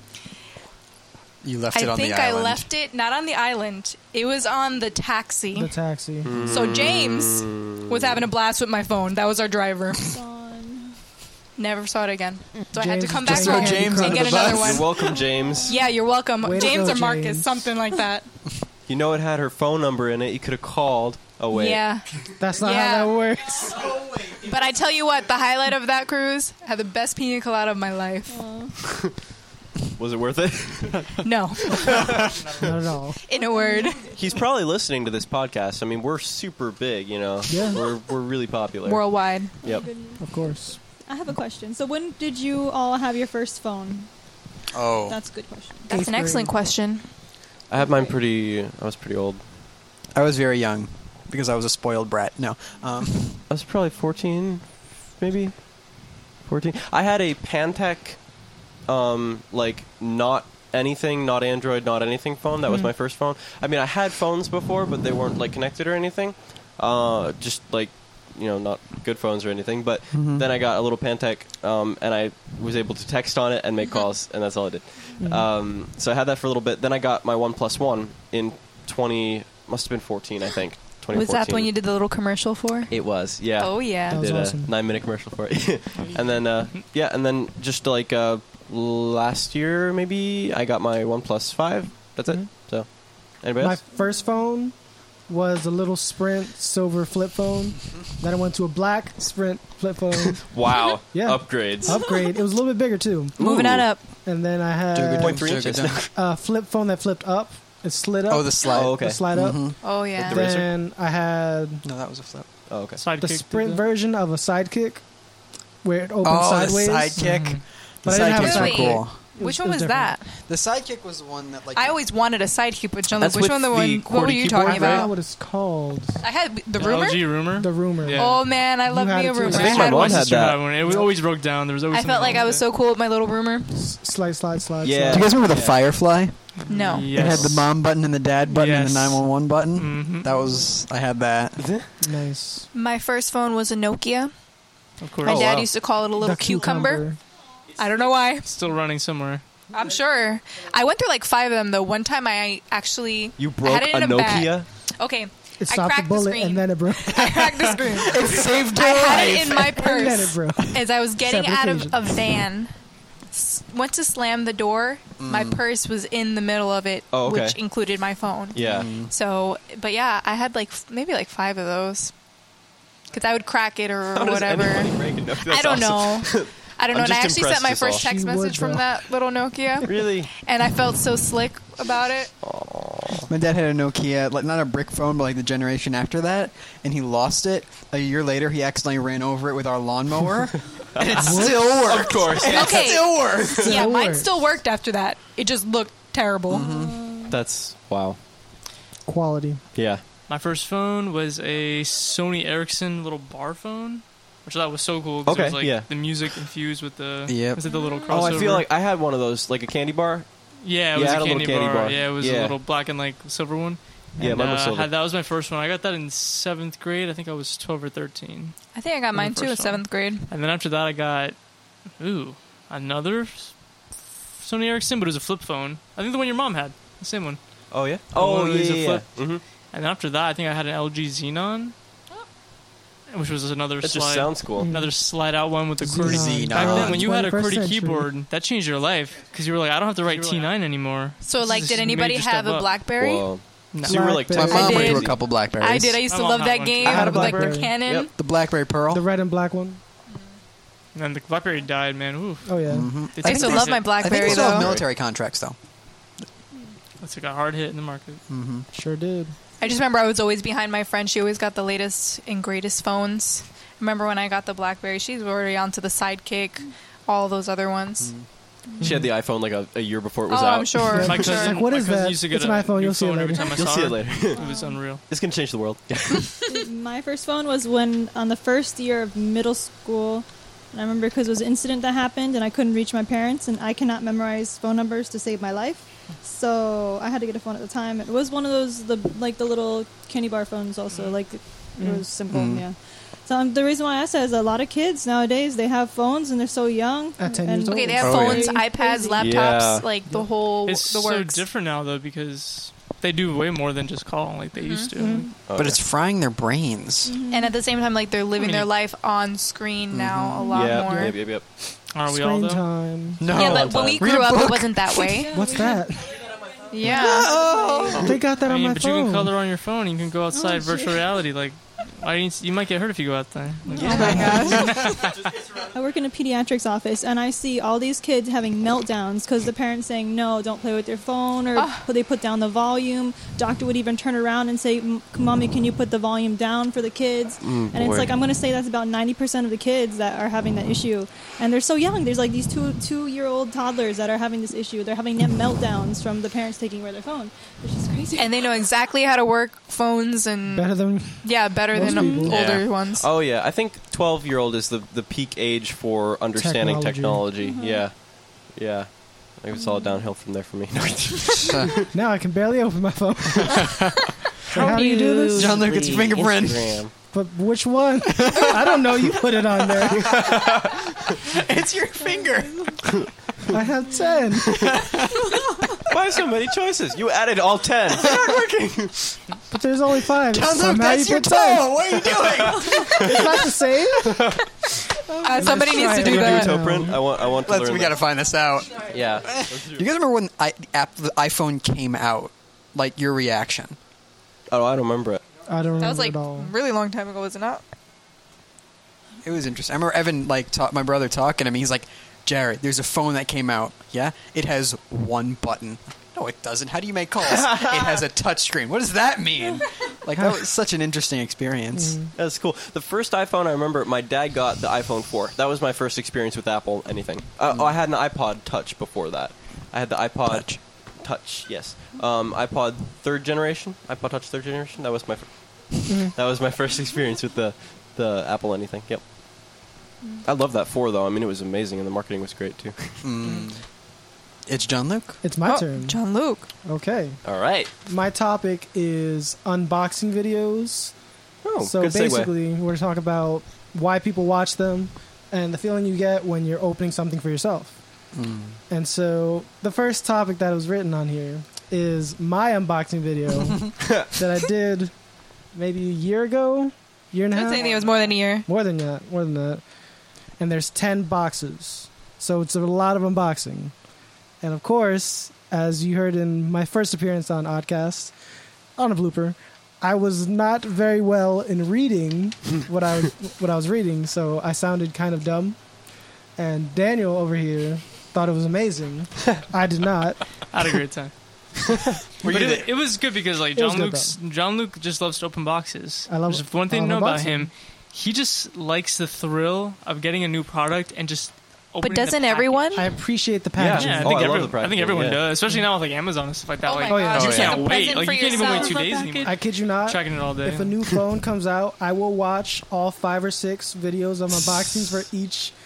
Speaker 2: You left it
Speaker 5: I
Speaker 2: on
Speaker 5: think
Speaker 2: the
Speaker 5: I
Speaker 2: island.
Speaker 5: left it not on the island. It was on the taxi.
Speaker 1: The taxi.
Speaker 5: So James was having a blast with my phone. That was our driver.
Speaker 4: Son.
Speaker 5: Never saw it again. So I had to
Speaker 1: James
Speaker 5: come
Speaker 1: just
Speaker 5: back
Speaker 1: throw
Speaker 5: home
Speaker 1: James
Speaker 5: and
Speaker 1: under
Speaker 5: get
Speaker 1: the
Speaker 5: another
Speaker 1: bus.
Speaker 5: one.
Speaker 3: You're welcome, James.
Speaker 5: Yeah, you're welcome.
Speaker 1: Way to
Speaker 5: James
Speaker 1: go,
Speaker 5: or Marcus,
Speaker 1: James.
Speaker 5: something like that.
Speaker 3: You know it had her phone number in it. You could have called. Oh, wait.
Speaker 5: Yeah.
Speaker 1: That's not
Speaker 5: Yeah.
Speaker 1: how that works.
Speaker 5: But I tell you what, the highlight of that cruise had the best pina colada of my life.
Speaker 3: Was it worth it?
Speaker 5: No,
Speaker 1: Not at all.
Speaker 5: in a word.
Speaker 3: He's probably listening to this podcast. I mean, we're super big,
Speaker 1: Yeah.
Speaker 3: We're really popular.
Speaker 5: Worldwide.
Speaker 3: Yep.
Speaker 1: Of course.
Speaker 4: I have a question. So when did you all have your first phone?
Speaker 2: Oh.
Speaker 4: That's a good question.
Speaker 5: That's an
Speaker 1: Eighth
Speaker 5: excellent
Speaker 1: grade.
Speaker 5: question.
Speaker 3: I had mine I was pretty old.
Speaker 2: I was very young because I was a spoiled brat. No.
Speaker 3: I was probably 14, maybe 14. I had a Pantech, not anything, not Android, not anything phone. That was my first phone. I mean, I had phones before, but they weren't like connected or anything. Just like, not good phones or anything. But then I got a little Pantech, and I was able to text on it and make calls, and that's all I did. So I had that for a little bit. Then I got my OnePlus One in must have been 14, I think. 2014.
Speaker 5: Was that when you did the little commercial for?
Speaker 3: It was, yeah.
Speaker 5: Oh, yeah.
Speaker 1: That was
Speaker 3: Did
Speaker 1: awesome.
Speaker 3: a 9-minute commercial for it. And then, and then just like last year, maybe, I got my OnePlus 5. That's it. So, anybody
Speaker 1: My
Speaker 3: else?
Speaker 1: first phone was a little Sprint silver flip phone. Then I went to a black Sprint flip phone.
Speaker 3: Wow.
Speaker 1: Yeah.
Speaker 3: Upgrades.
Speaker 1: Upgrade. It was a little bit bigger too.
Speaker 5: Moving on up.
Speaker 1: And then I had
Speaker 3: 0.3 inches.
Speaker 1: a flip phone that flipped up. It slid up.
Speaker 2: Oh, the slide.
Speaker 3: Oh, okay.
Speaker 1: The slide up.
Speaker 5: Oh, yeah.
Speaker 3: The razor?
Speaker 1: Then I had
Speaker 2: No, that was a flip.
Speaker 3: Oh, okay.
Speaker 6: Sidekick
Speaker 1: the
Speaker 6: did
Speaker 1: Sprint
Speaker 6: that.
Speaker 1: version of a Sidekick, where it opened
Speaker 2: Oh,
Speaker 1: sideways.
Speaker 2: the sidekick.
Speaker 1: But
Speaker 2: The
Speaker 1: I didn't have a
Speaker 2: sidekicks
Speaker 5: Really?
Speaker 2: were cool.
Speaker 1: It
Speaker 5: Which
Speaker 1: it
Speaker 5: one was
Speaker 1: different.
Speaker 5: that?
Speaker 2: The sidekick was the one that like
Speaker 5: I always wanted a sidekick, but John,
Speaker 3: That's
Speaker 5: which
Speaker 3: with
Speaker 5: one?
Speaker 3: the
Speaker 5: What were
Speaker 3: QWERTY
Speaker 5: you
Speaker 3: keyboard,
Speaker 5: talking
Speaker 1: I forgot
Speaker 5: about?
Speaker 1: what it's called.
Speaker 5: I had the
Speaker 6: The
Speaker 5: rumor.
Speaker 6: LG rumor.
Speaker 1: The rumor.
Speaker 6: Yeah.
Speaker 5: Oh man, I love
Speaker 1: had
Speaker 5: me a
Speaker 1: it too.
Speaker 5: rumor.
Speaker 1: I
Speaker 3: think
Speaker 5: I
Speaker 3: my
Speaker 5: had
Speaker 3: mom
Speaker 5: one.
Speaker 3: had
Speaker 6: sister
Speaker 3: that.
Speaker 6: had one. It always broke down. There was always.
Speaker 5: I felt like I was so cool with my little rumor.
Speaker 1: Slide, slide, slide.
Speaker 3: Yeah.
Speaker 2: Do you guys remember the Firefly?
Speaker 5: No.
Speaker 6: Yes.
Speaker 2: It had the mom button and the dad button and
Speaker 6: Yes.
Speaker 2: the 911 button.
Speaker 6: Mhm.
Speaker 2: That was I had that.
Speaker 1: Slide. Nice.
Speaker 5: My first phone was a Nokia.
Speaker 6: Of course.
Speaker 5: My dad
Speaker 3: wow.
Speaker 5: used to call it a little
Speaker 1: The
Speaker 5: cucumber. I don't know why.
Speaker 6: Still running somewhere.
Speaker 5: I'm sure. I went through like 5 of them though. One time I actually
Speaker 3: You
Speaker 5: I
Speaker 3: broke
Speaker 5: had it in
Speaker 3: a
Speaker 5: a bag.
Speaker 3: Nokia?
Speaker 5: Okay.
Speaker 1: It
Speaker 5: I
Speaker 1: stopped the
Speaker 5: cracked the
Speaker 1: bullet
Speaker 5: screen.
Speaker 1: and then it broke.
Speaker 5: I cracked the screen.
Speaker 2: It saved
Speaker 5: I had it in my
Speaker 1: and then it
Speaker 5: purse
Speaker 1: broke.
Speaker 5: as I was getting
Speaker 1: Separate
Speaker 5: out of
Speaker 1: occasions.
Speaker 5: a van. Went to slam the door. My purse was in the middle of it,
Speaker 3: Oh, okay.
Speaker 5: which included my phone.
Speaker 3: Yeah.
Speaker 5: So, but yeah, I had like maybe like 5 of those because I would crack it or
Speaker 3: How does
Speaker 5: whatever.
Speaker 3: anybody break a Nokia? That's
Speaker 5: I don't
Speaker 3: awesome.
Speaker 5: know. I don't know.
Speaker 3: I'm
Speaker 5: And I
Speaker 3: just
Speaker 5: actually sent my
Speaker 3: impressed is
Speaker 5: first
Speaker 3: all.
Speaker 5: text
Speaker 1: She would,
Speaker 5: message from
Speaker 1: though.
Speaker 5: that little Nokia,
Speaker 3: Really?
Speaker 5: and I felt so slick about it.
Speaker 2: My dad had a Nokia, like not a brick phone, but like the generation after that, and he lost it. A year later, he accidentally ran over it with our lawnmower, and it still worked.
Speaker 3: Of course.
Speaker 2: And
Speaker 5: Okay.
Speaker 2: it still works.
Speaker 5: Yeah, mine
Speaker 1: worked.
Speaker 5: still worked after that. It just looked terrible.
Speaker 3: That's, wow.
Speaker 1: Quality.
Speaker 3: Yeah.
Speaker 6: My first phone was a Sony Ericsson little bar phone, which I thought was so cool. 'Cause
Speaker 3: Okay,
Speaker 6: it was like
Speaker 3: yeah.
Speaker 6: the music infused with the.
Speaker 2: Yep.
Speaker 6: Was it the little crossover?
Speaker 3: Oh, I feel like I had one of those, like a candy bar.
Speaker 6: Yeah, it
Speaker 3: Yeah,
Speaker 6: was
Speaker 3: I
Speaker 6: a
Speaker 3: had a little
Speaker 6: candy,
Speaker 3: candy
Speaker 6: bar.
Speaker 3: bar.
Speaker 6: Yeah, it was
Speaker 3: Yeah.
Speaker 6: a little black and like silver one.
Speaker 3: Yeah,
Speaker 6: And,
Speaker 3: mine was silver.
Speaker 6: that was my first one. I got that in 7th grade. I think I was 12 or 13.
Speaker 5: I think I got mine
Speaker 6: the
Speaker 5: too in
Speaker 6: first one.
Speaker 5: 7th grade.
Speaker 6: And then after that, I got another Sony Ericsson, but it was a flip phone. I think the one your mom had, the same one.
Speaker 3: Oh yeah.
Speaker 6: one
Speaker 3: Oh
Speaker 6: of these
Speaker 3: yeah.
Speaker 6: that
Speaker 3: Yeah.
Speaker 6: flip.
Speaker 3: Mm-hmm.
Speaker 6: And then after that, I think I had an LG Xenon, which was another
Speaker 3: That just
Speaker 6: slide.
Speaker 3: sounds cool.
Speaker 6: Another slide out one with the QWERTY.
Speaker 1: Xenon.
Speaker 6: Back then, when you had a
Speaker 1: 21st
Speaker 6: QWERTY
Speaker 1: century.
Speaker 6: keyboard, that changed your life because you were like, I don't have to write T9 anymore.
Speaker 5: So,
Speaker 6: This
Speaker 5: like,
Speaker 6: is
Speaker 5: did
Speaker 6: a
Speaker 5: anybody
Speaker 6: major
Speaker 5: have
Speaker 6: step
Speaker 5: a
Speaker 6: up.
Speaker 5: BlackBerry?
Speaker 3: Whoa.
Speaker 6: No.
Speaker 3: So you were like
Speaker 1: Blackberry.
Speaker 2: My mom
Speaker 5: I
Speaker 2: went through a
Speaker 5: did.
Speaker 2: couple Blackberries.
Speaker 5: I did. I used to
Speaker 6: My
Speaker 5: love
Speaker 6: mom
Speaker 5: that
Speaker 6: had one,
Speaker 5: game
Speaker 6: too.
Speaker 1: I had a
Speaker 5: with like the
Speaker 1: BlackBerry.
Speaker 5: cannon.
Speaker 3: Yep.
Speaker 2: The BlackBerry Pearl.
Speaker 1: The red and black one.
Speaker 6: And then the BlackBerry died, man. Ooh.
Speaker 1: Oh yeah.
Speaker 2: Mhm.
Speaker 6: They
Speaker 5: I
Speaker 6: took
Speaker 5: used to
Speaker 6: it.
Speaker 5: love my
Speaker 2: I think
Speaker 5: BlackBerry
Speaker 2: they still have
Speaker 5: though.
Speaker 2: military contracts though.
Speaker 6: It's like a hard hit in the market.
Speaker 2: Mm-hmm.
Speaker 1: Sure did.
Speaker 5: I just remember I was always behind my friend. She always got the latest and greatest phones. Remember when I got the BlackBerry? She's already onto the Sidekick, all those other ones.
Speaker 3: She had the iPhone like a year before it was
Speaker 5: Oh,
Speaker 3: out.
Speaker 5: I'm sure.
Speaker 1: Yeah.
Speaker 6: My
Speaker 5: I'm sure.
Speaker 6: cousin,
Speaker 1: Like, what
Speaker 6: my
Speaker 1: is
Speaker 6: cousin
Speaker 1: that?
Speaker 6: used to get
Speaker 1: It's
Speaker 6: a
Speaker 1: an iPhone,
Speaker 6: new
Speaker 1: you'll see it
Speaker 6: phone every
Speaker 1: later.
Speaker 6: time I
Speaker 3: You'll
Speaker 6: saw
Speaker 3: see it
Speaker 6: her.
Speaker 3: later.
Speaker 6: It was unreal.
Speaker 3: It's gonna change the world.
Speaker 4: My first phone was when on the first year of middle school. And I remember because it was an incident that happened and I couldn't reach my parents and I cannot memorize phone numbers to save my life. So I had to get a phone at the time. It was one of those the little candy bar phones also. Like it was simple,
Speaker 2: Mm.
Speaker 4: yeah. So the reason why I said is a lot of kids nowadays they have phones and they're so young.
Speaker 1: At 10
Speaker 4: and
Speaker 1: years old.
Speaker 5: Okay, they have
Speaker 3: Oh,
Speaker 5: phones,
Speaker 4: yeah.
Speaker 5: iPads,
Speaker 4: Crazy.
Speaker 5: laptops,
Speaker 3: Yeah.
Speaker 5: like the whole
Speaker 6: It's
Speaker 5: the
Speaker 6: so
Speaker 5: works.
Speaker 6: different now though because they do way more than just call like they used to.
Speaker 1: Mhm.
Speaker 3: Oh,
Speaker 2: But
Speaker 3: yeah.
Speaker 2: it's frying their brains.
Speaker 5: And at the same time, like they're living
Speaker 6: I mean,
Speaker 5: their life on screen now a lot
Speaker 3: yeah,
Speaker 5: more.
Speaker 3: yep.
Speaker 6: Are we all
Speaker 1: Screen
Speaker 6: though?
Speaker 1: time.
Speaker 2: No.
Speaker 5: Yeah, but when we
Speaker 2: Read a
Speaker 5: grew up,
Speaker 2: book.
Speaker 5: it wasn't that way.
Speaker 1: What's that?
Speaker 5: Yeah.
Speaker 1: They got that
Speaker 6: I
Speaker 1: on
Speaker 6: mean,
Speaker 1: my
Speaker 6: but
Speaker 1: phone.
Speaker 6: you can color on your phone. You can go outside
Speaker 4: shit.
Speaker 6: virtual reality. Like, you might get hurt if you go out there. Like,
Speaker 5: Oh my gosh.
Speaker 4: I work in a pediatrics office, and I see all these kids having meltdowns because the parents saying, no, don't play with your phone, or they put down the volume. Doctor would even turn around and say, Mommy, can you put the volume down for the kids? And it's
Speaker 3: boy.
Speaker 4: like, I'm going to say that's about 90% of the kids that are having that issue. And they're so young. There's like these two-year-old toddlers that are having this issue. They're having meltdowns from the parents taking away their phone, which is crazy.
Speaker 5: And they know exactly how to work phones and
Speaker 1: Better than
Speaker 5: better
Speaker 1: Most
Speaker 5: than
Speaker 1: people.
Speaker 5: older
Speaker 2: Yeah.
Speaker 5: ones.
Speaker 3: Oh yeah, I think 12-year-old is the peak age for understanding technology. Yeah. I think it's all downhill from there for me.
Speaker 1: now I can barely open my phone. How do you do this?
Speaker 2: John Luke, it's your fingerprint.
Speaker 3: Instagram.
Speaker 1: But which one? I don't know. You put it on there.
Speaker 2: It's your finger.
Speaker 1: I have 10.
Speaker 3: Why so many choices? You added all 10. They're not working.
Speaker 1: But there's only 5.
Speaker 2: John Luke,
Speaker 1: Somehow
Speaker 2: that's
Speaker 1: you
Speaker 2: your
Speaker 1: put
Speaker 2: toe.
Speaker 1: 10.
Speaker 2: What are you doing?
Speaker 1: It's not the same.
Speaker 5: Somebody needs to
Speaker 1: try
Speaker 5: do
Speaker 1: it.
Speaker 3: Do
Speaker 5: that.
Speaker 3: toe print. I want to learn.
Speaker 2: We gotta find this out.
Speaker 3: that. Yeah.
Speaker 2: You guys remember when the iPhone came out? Like your reaction?
Speaker 3: Oh, I don't remember it.
Speaker 1: I don't remember
Speaker 5: That was like
Speaker 1: at all.
Speaker 5: really long time ago, was it not?
Speaker 2: It was interesting. I remember Evan my brother talking to me. He's like, "Jared, there's a phone that came out. Yeah, it has one button. No, it doesn't. How do you make calls? It has a touch screen. What does that mean? Like that was such an interesting experience.
Speaker 3: That's cool. The first iPhone I remember, my dad got the iPhone 4. That was my first experience with Apple anything. Oh, I had an iPod Touch before that. I had the iPod Touch, yes. iPod third generation. iPod Touch third generation. That was my that was my first experience with the Apple anything. Yep. I love that 4 though. I mean, it was amazing and the marketing was great too.
Speaker 2: It's John Luke.
Speaker 1: It's my
Speaker 5: Oh,
Speaker 1: turn.
Speaker 5: John Luke.
Speaker 1: Okay.
Speaker 3: All right.
Speaker 1: My topic is unboxing videos.
Speaker 3: Oh,
Speaker 1: So
Speaker 3: good segue.
Speaker 1: basically, we're talking about why people watch them and the feeling you get when you're opening something for yourself. And so the first topic that was written on here is my unboxing video that I did maybe a year ago, year and a
Speaker 5: I
Speaker 1: half.
Speaker 5: think it was more than a year.
Speaker 1: More than that. And there's 10 boxes. So it's a lot of unboxing. And of course, as you heard in my first appearance on Oddcast, on a blooper, I was not very well in reading what I was reading, so I sounded kind of dumb. And Daniel over here thought it was amazing. I did not.
Speaker 6: I had a great time.
Speaker 2: Were
Speaker 6: But
Speaker 2: you
Speaker 6: it was good because like
Speaker 1: It was good,
Speaker 6: John Luke just loves to open boxes.
Speaker 1: I love-
Speaker 6: There's one thing
Speaker 1: I
Speaker 6: to know
Speaker 1: love
Speaker 6: about
Speaker 1: unboxing.
Speaker 6: him. He just likes the thrill of getting a new product and just opening
Speaker 5: But
Speaker 6: the
Speaker 5: doesn't
Speaker 6: package.
Speaker 5: everyone?
Speaker 1: I appreciate the
Speaker 3: Yeah.
Speaker 1: packaging.
Speaker 6: Yeah, I
Speaker 3: Oh,
Speaker 6: think,
Speaker 3: I love the
Speaker 6: I think
Speaker 3: packaging,
Speaker 6: everyone
Speaker 3: yeah.
Speaker 6: does, especially now with like Amazon and stuff like that.
Speaker 5: Oh
Speaker 6: like,
Speaker 5: my
Speaker 1: Oh, yeah.
Speaker 5: gosh,
Speaker 6: you
Speaker 5: it's
Speaker 6: can't
Speaker 5: like a
Speaker 6: wait.
Speaker 5: present
Speaker 6: Like
Speaker 5: for
Speaker 6: you can't even wait 2
Speaker 5: yourself.
Speaker 6: days anymore.
Speaker 1: I kid you not.
Speaker 6: Tracking it all day.
Speaker 1: If a new phone comes out, I will watch all 5 or 6 videos of unboxings for each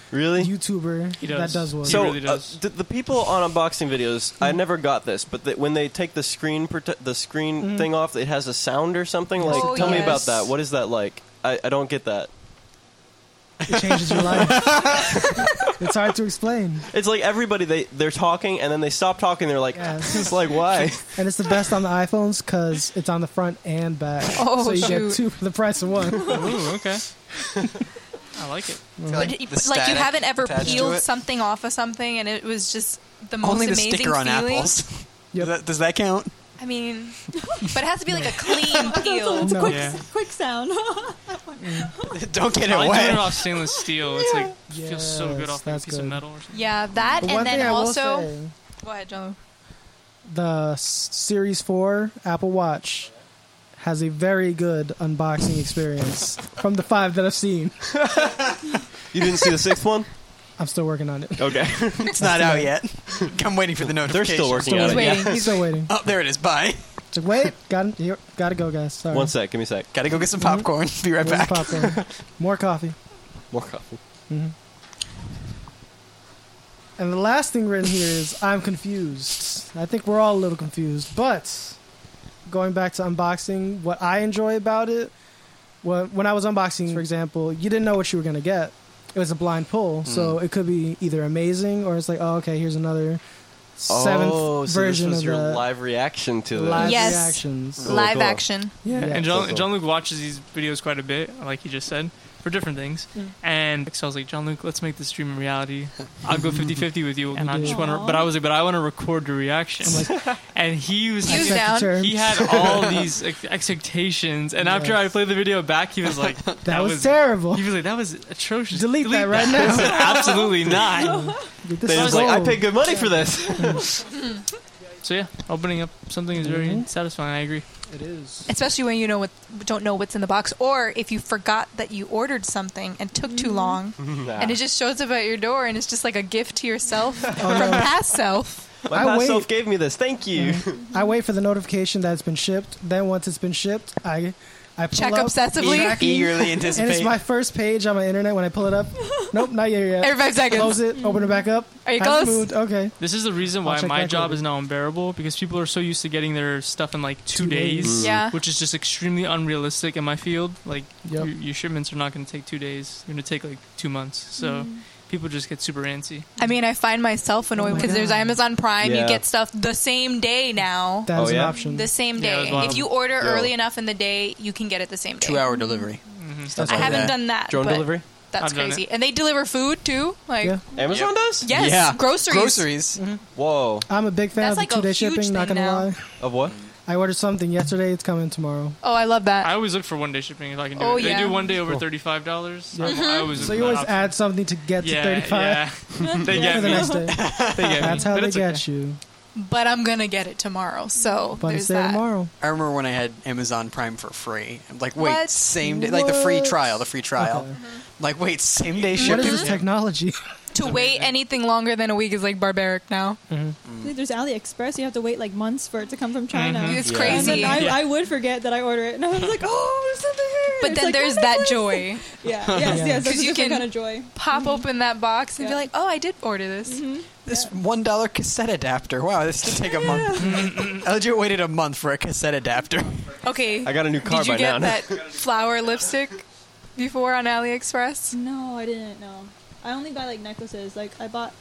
Speaker 3: Really?
Speaker 1: YouTuber
Speaker 6: He does.
Speaker 1: that does one.
Speaker 6: He
Speaker 3: So
Speaker 6: really does.
Speaker 3: the people on unboxing videos, I never got this, but when they take the screen thing off, it has a sound or something. Like,
Speaker 5: Oh,
Speaker 3: tell me about
Speaker 5: yes.
Speaker 3: that. What is that like? I don't get that.
Speaker 1: It changes your life. It's hard to explain.
Speaker 3: It's like everybody they're talking and then they stop talking. They're like,
Speaker 1: Yes.
Speaker 3: it's like why?
Speaker 1: And it's the best on the iPhones because it's on the front and back.
Speaker 5: Oh,
Speaker 1: so you get
Speaker 5: shoot.
Speaker 1: 2 for the price of 1.
Speaker 6: Ooh, okay. I like it.
Speaker 5: But
Speaker 7: Like,
Speaker 5: you
Speaker 7: the static
Speaker 5: haven't ever
Speaker 7: attached to
Speaker 5: peeled
Speaker 7: it?
Speaker 5: something off of something and it was just the most
Speaker 7: Only the
Speaker 5: amazing
Speaker 7: sticker on
Speaker 5: feeling.
Speaker 7: apples.
Speaker 1: Yep.
Speaker 7: Does that count?
Speaker 5: I mean, but it has to be like a clean peel.
Speaker 1: No.
Speaker 4: Quick,
Speaker 6: Yeah.
Speaker 4: quick sound.
Speaker 7: Don't get it
Speaker 6: I like doing
Speaker 7: wet.
Speaker 6: it off stainless steel. It's like feels so good
Speaker 1: Yes,
Speaker 6: off like a
Speaker 1: that's
Speaker 6: piece of
Speaker 1: good.
Speaker 6: metal or something.
Speaker 5: Yeah, that
Speaker 1: The one
Speaker 5: and
Speaker 1: thing
Speaker 5: then
Speaker 1: I will
Speaker 5: also.
Speaker 1: say,
Speaker 5: Go ahead, John.
Speaker 1: the Series 4 Apple Watch has a very good unboxing experience from the 5 that I've seen.
Speaker 3: You didn't see the 6th one?
Speaker 1: I'm still working on it.
Speaker 3: Okay.
Speaker 7: It's not out yet. I'm waiting for the
Speaker 3: They're
Speaker 7: notification.
Speaker 3: still working
Speaker 1: Still
Speaker 3: on it.
Speaker 1: waiting.
Speaker 3: Yeah.
Speaker 1: He's still waiting.
Speaker 7: Oh, there it is. Bye.
Speaker 1: It's like, wait, gotta go, guys. Sorry.
Speaker 3: One sec. Give me a sec.
Speaker 7: Gotta go get some popcorn. Be right
Speaker 1: Where's
Speaker 7: back.
Speaker 1: the popcorn? More coffee.
Speaker 3: More coffee.
Speaker 1: And the last thing written here is, I'm confused. I think we're all a little confused. But, going back to unboxing, what I enjoy about it, when I was unboxing, for example, you didn't know what you were going to get. It was a blind pull, so it could be either amazing or it's like, oh, okay, here's another seventh
Speaker 3: so
Speaker 1: version
Speaker 3: this was
Speaker 1: of
Speaker 3: your
Speaker 1: the
Speaker 3: live reaction to this.
Speaker 1: live
Speaker 5: Yes.
Speaker 1: reactions.
Speaker 3: Cool,
Speaker 5: Live
Speaker 3: cool.
Speaker 5: action.
Speaker 1: Yeah.
Speaker 6: And
Speaker 3: cool.
Speaker 6: John-Luc watches these videos quite a bit, like he just said, for different things. And so I was like, John-Luc, let's make this dream a reality. I'll go 50-50 with you. And I just want to, but I was like, but I want to record the reaction. And he was,
Speaker 5: He was
Speaker 1: Accept the
Speaker 5: down.
Speaker 1: terms.
Speaker 6: he had all these expectations. And after I played the video back, he was like,
Speaker 1: That was terrible.
Speaker 6: He was like, that was atrocious.
Speaker 1: Delete that right now.
Speaker 6: I said, absolutely not.
Speaker 1: This
Speaker 3: They
Speaker 1: is
Speaker 3: was like, I
Speaker 1: gold.
Speaker 3: paid good money for this.
Speaker 6: So yeah, opening up something is very satisfying. I agree.
Speaker 1: It is.
Speaker 5: Especially when you don't know what's in the box, or if you forgot that you ordered something and took too long, and it just shows up at your door, and it's just like a gift to yourself from past self.
Speaker 3: My
Speaker 1: I
Speaker 3: past
Speaker 1: wait.
Speaker 3: self gave me this. Thank you.
Speaker 1: I wait for the notification that it's been shipped. Then once it's been shipped, I pull
Speaker 5: Check
Speaker 1: up,
Speaker 5: obsessively.
Speaker 7: Eagerly
Speaker 1: and it's
Speaker 7: anticipate.
Speaker 1: my first page on my internet when I pull it up. Nope, not here yet.
Speaker 5: Every 5 seconds.
Speaker 1: Close it, open it back up.
Speaker 5: Are you
Speaker 1: Hasn't
Speaker 5: close?
Speaker 1: moved. Okay.
Speaker 6: This is the reason
Speaker 1: I'll
Speaker 6: why
Speaker 1: check
Speaker 6: my
Speaker 1: back
Speaker 6: job
Speaker 1: later.
Speaker 6: is now unbearable, because people are so used to getting their stuff in like 2 days,
Speaker 5: Yeah.
Speaker 6: which is just extremely unrealistic in my field. Like
Speaker 1: Yep.
Speaker 6: your shipments are not going to take 2 days; they're going to take like 2 months. So people just get super antsy.
Speaker 5: I mean, I find myself annoyed
Speaker 1: my
Speaker 5: because there's
Speaker 1: God.
Speaker 5: Amazon Prime.
Speaker 3: Yeah.
Speaker 5: You get stuff the same day now.
Speaker 1: That is
Speaker 3: Oh,
Speaker 1: an
Speaker 3: yeah?
Speaker 1: option.
Speaker 5: The same
Speaker 6: Yeah, it was
Speaker 5: day.
Speaker 6: wild.
Speaker 5: If you order
Speaker 3: Yo.
Speaker 5: early enough in the day, you can get it the same day.
Speaker 7: 2-hour delivery. Stuff
Speaker 5: I
Speaker 7: like
Speaker 5: haven't
Speaker 7: that.
Speaker 5: done that.
Speaker 3: Drone
Speaker 5: but
Speaker 3: delivery?
Speaker 5: That's
Speaker 6: I've done
Speaker 5: crazy. And they deliver food too. Like,
Speaker 1: Yeah.
Speaker 3: Amazon does?
Speaker 5: yes,
Speaker 7: Yeah.
Speaker 5: groceries.
Speaker 7: Groceries.
Speaker 3: Whoa.
Speaker 1: I'm a big fan
Speaker 5: That's
Speaker 1: of
Speaker 5: like
Speaker 1: the
Speaker 5: a
Speaker 1: 2-day
Speaker 5: huge
Speaker 1: shipping, not
Speaker 5: thing
Speaker 1: gonna
Speaker 5: now.
Speaker 1: lie.
Speaker 3: Of what?
Speaker 1: I ordered something yesterday, it's coming tomorrow.
Speaker 5: Oh, I love that.
Speaker 6: I always look for 1 day shipping if I can do
Speaker 5: Oh,
Speaker 6: it. They
Speaker 5: yeah.
Speaker 6: do 1 day over
Speaker 3: Cool.
Speaker 6: $35.
Speaker 1: Yeah.
Speaker 6: I always
Speaker 1: So
Speaker 6: look
Speaker 1: you
Speaker 6: for
Speaker 1: always
Speaker 6: that
Speaker 1: add something to get to
Speaker 6: option.
Speaker 1: 35
Speaker 6: Yeah, they
Speaker 1: for
Speaker 6: get
Speaker 1: the
Speaker 6: me.
Speaker 1: next day.
Speaker 6: They get
Speaker 1: That's
Speaker 6: me.
Speaker 1: how
Speaker 6: But
Speaker 1: they
Speaker 6: it's
Speaker 1: get
Speaker 6: okay.
Speaker 1: you.
Speaker 5: But I'm gonna get it tomorrow. So
Speaker 1: But
Speaker 5: there's
Speaker 1: it's there
Speaker 5: that.
Speaker 1: tomorrow.
Speaker 7: I remember when I had Amazon Prime for free. I'm like, wait,
Speaker 5: What?
Speaker 7: same day, like the free
Speaker 1: What?
Speaker 7: trial, the free trial.
Speaker 1: Okay.
Speaker 7: Like, wait, same day
Speaker 1: What
Speaker 7: shipping.
Speaker 1: is this technology?
Speaker 5: To wait anything longer than a week is like barbaric now.
Speaker 4: There's AliExpress. You have to wait like months for it to come from China.
Speaker 5: It's
Speaker 3: Yeah.
Speaker 5: crazy.
Speaker 4: And then
Speaker 6: Yeah.
Speaker 4: I would forget that I order it, and I was like, "Oh, there's something here."
Speaker 5: But
Speaker 4: It's
Speaker 5: then
Speaker 4: like,
Speaker 5: there's
Speaker 4: oh,
Speaker 5: that
Speaker 4: Netflix.
Speaker 5: joy.
Speaker 4: Yeah, yes,
Speaker 1: Yeah.
Speaker 4: yes. That's
Speaker 5: 'Cause
Speaker 4: a
Speaker 5: you
Speaker 4: different
Speaker 5: can
Speaker 4: kind of joy.
Speaker 5: Pop open that box and
Speaker 4: Yeah.
Speaker 5: be like, oh, I did order this.
Speaker 7: This $1 cassette adapter. Wow, this did take a month. I legit waited a month for a cassette adapter.
Speaker 5: Okay.
Speaker 3: I got a new car
Speaker 5: Did you
Speaker 3: by
Speaker 5: get
Speaker 3: now.
Speaker 5: that flower lipstick before on AliExpress?
Speaker 4: No, I didn't. No, I only buy like necklaces. Like I bought.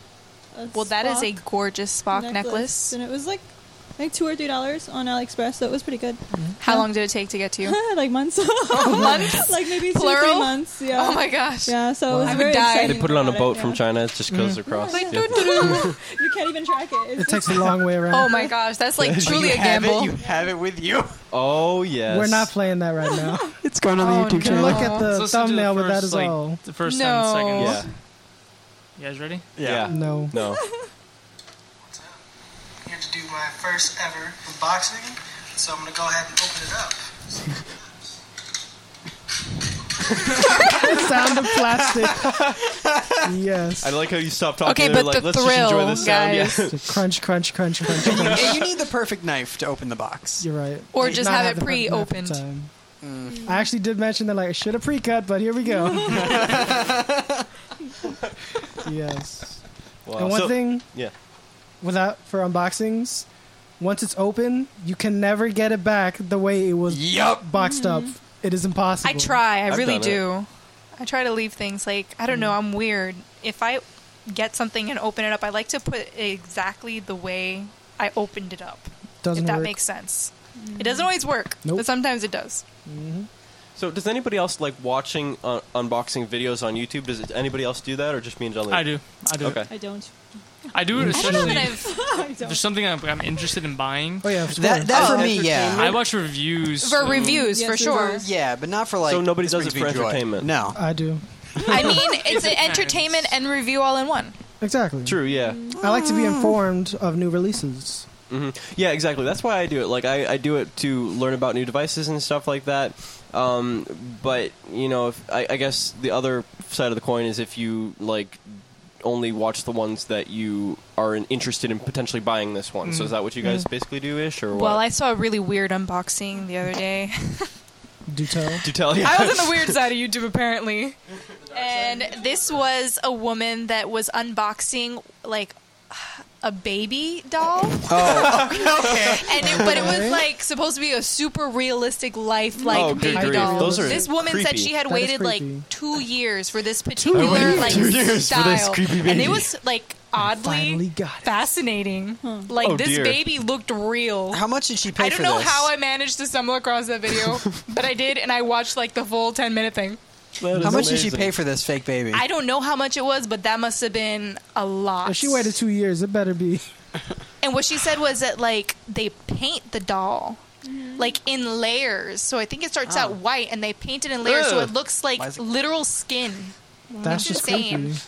Speaker 5: Well, that is a
Speaker 4: Spock
Speaker 5: gorgeous Spock necklace.
Speaker 4: and it was like $2 or $3 on AliExpress, so it was pretty good.
Speaker 5: How long did it take to get to you?
Speaker 4: Like months.
Speaker 5: Months?
Speaker 4: Like maybe 2 or
Speaker 5: Plural?
Speaker 4: 3 months. Yeah.
Speaker 5: Oh my gosh.
Speaker 4: Yeah, so it was
Speaker 5: I would
Speaker 4: very
Speaker 5: die.
Speaker 4: exciting
Speaker 3: They put it on a
Speaker 4: about
Speaker 3: boat from
Speaker 4: yeah.
Speaker 3: China. It just goes across.
Speaker 5: Like,
Speaker 3: Yeah.
Speaker 4: You can't even track it. It's
Speaker 1: It takes a long way around.
Speaker 5: Oh my gosh, that's like truly
Speaker 7: you
Speaker 5: a
Speaker 7: have
Speaker 5: gamble.
Speaker 7: it. You have it with you.
Speaker 3: Oh, yes.
Speaker 1: We're not playing that right now.
Speaker 7: It's going on the
Speaker 5: Oh,
Speaker 7: YouTube
Speaker 1: You can
Speaker 5: no.
Speaker 1: look at
Speaker 6: Let's
Speaker 1: the
Speaker 6: listen to the
Speaker 1: thumbnail, but that
Speaker 6: first,
Speaker 1: is
Speaker 6: like,
Speaker 1: all.
Speaker 6: The first
Speaker 5: No.
Speaker 6: 7 seconds.
Speaker 3: Yeah.
Speaker 6: You guys ready?
Speaker 3: Yeah.
Speaker 1: No.
Speaker 3: No.
Speaker 1: Here to do my first ever unboxing, so I'm gonna go ahead and open it up. Sound of plastic. Yes.
Speaker 3: I like how you stopped talking.
Speaker 5: Okay,
Speaker 3: and they're
Speaker 5: but
Speaker 3: like,
Speaker 5: the
Speaker 3: let's just enjoy
Speaker 5: thrill,
Speaker 3: this sound.
Speaker 5: guys.
Speaker 3: Yeah.
Speaker 1: Just crunch, crunch, crunch, crunch, crunch.
Speaker 7: Yeah, you need the perfect knife to open the box.
Speaker 1: You're right.
Speaker 5: Or
Speaker 1: Did
Speaker 5: just
Speaker 1: not
Speaker 5: have it
Speaker 1: the perfect knife at
Speaker 5: pre-opened.
Speaker 1: the time. I actually did mention that like I should have pre-cut, but here we go. Yes.
Speaker 3: Wow.
Speaker 1: And one
Speaker 3: So-
Speaker 1: thing
Speaker 3: Yeah.
Speaker 1: for unboxings, once it's open, you can never get it back the way it was
Speaker 7: Yup.
Speaker 1: boxed up. It is impossible.
Speaker 5: I try. I
Speaker 3: I've
Speaker 5: really
Speaker 3: done
Speaker 5: do. I try to leave things like, I don't know, I'm weird. If I get something and open it up, I like to put it exactly the way I opened it up.
Speaker 1: Doesn't
Speaker 5: if that
Speaker 1: work.
Speaker 5: makes sense. It doesn't always work,
Speaker 1: Nope.
Speaker 5: but sometimes it does.
Speaker 3: So, does anybody else like watching unboxing videos on YouTube? Does anybody else do that, or just me and John Luke?
Speaker 6: I do.
Speaker 3: Okay.
Speaker 4: I don't.
Speaker 6: I do it
Speaker 5: I don't know
Speaker 6: especially
Speaker 5: that
Speaker 6: if
Speaker 5: I've
Speaker 6: there's something I'm interested in buying.
Speaker 1: Oh yeah, of
Speaker 7: That
Speaker 1: course.
Speaker 7: that for
Speaker 3: Oh,
Speaker 7: me, yeah.
Speaker 6: I watch reviews.
Speaker 5: for
Speaker 6: so-
Speaker 5: reviews
Speaker 4: Yes,
Speaker 5: for sure.
Speaker 4: reviews.
Speaker 7: Yeah, but not for like.
Speaker 3: So nobody
Speaker 7: this
Speaker 3: does it
Speaker 7: brings
Speaker 3: for
Speaker 7: me joy.
Speaker 3: entertainment?
Speaker 7: No.
Speaker 1: I do.
Speaker 5: I mean, it's an entertainment and review all in one.
Speaker 1: Exactly.
Speaker 3: True. Yeah.
Speaker 1: I like to be informed of new releases.
Speaker 3: Yeah. Exactly. That's why I do it. Like I do it to learn about new devices and stuff like that. But you know, I guess the other side of the coin is if you like only watch the ones that you are interested in potentially buying this one. So is that what you guys basically do ish or what?
Speaker 5: Well, I saw a really weird unboxing the other day.
Speaker 1: Do tell.
Speaker 3: do tell you.
Speaker 5: I was on the weird side of YouTube apparently. And this was a woman that was unboxing like a baby doll. But it was like supposed to be a super realistic life like
Speaker 3: Oh, good
Speaker 5: baby
Speaker 1: grief.
Speaker 5: doll.
Speaker 3: Those are
Speaker 5: This woman said
Speaker 3: creepy.
Speaker 5: she had
Speaker 1: That is
Speaker 5: waited like
Speaker 1: creepy.
Speaker 5: 2 years for this particular like
Speaker 3: 2 years for
Speaker 5: style.
Speaker 3: this creepy
Speaker 5: And
Speaker 3: baby.
Speaker 5: it was like
Speaker 1: Finally
Speaker 5: oddly
Speaker 1: got it.
Speaker 5: fascinating. Like
Speaker 3: Oh,
Speaker 5: this
Speaker 3: dear.
Speaker 5: baby looked real.
Speaker 7: How much did she pay
Speaker 5: I
Speaker 7: for
Speaker 5: don't know
Speaker 7: this?
Speaker 5: how I managed to stumble across that video, but I did, and I watched like the full 10-minute thing.
Speaker 3: That
Speaker 7: How
Speaker 3: is
Speaker 7: much did she
Speaker 3: amazing.
Speaker 7: pay for this fake baby?
Speaker 5: I don't know how much it was, but that must have been a lot.
Speaker 1: If she waited 2 years, it better be.
Speaker 5: And what she said was that like they paint the doll like in layers. So I think it starts out white and they paint it in layers so
Speaker 3: Ugh.
Speaker 5: it looks like
Speaker 7: Why is it-
Speaker 5: literal skin.
Speaker 1: That's
Speaker 5: It's
Speaker 1: just
Speaker 5: insane.
Speaker 1: creepy.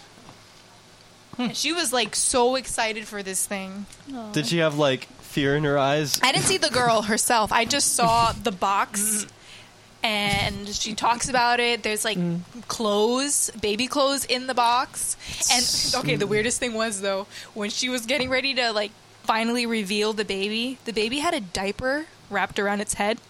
Speaker 5: And she was like so excited for this thing.
Speaker 3: Did she have like fear in her eyes?
Speaker 5: I didn't see the girl herself. I just saw the box. And she talks about it. There's like clothes, baby clothes in the box. And okay, the weirdest thing was though, when she was getting ready to like finally reveal the baby had a diaper wrapped around its head.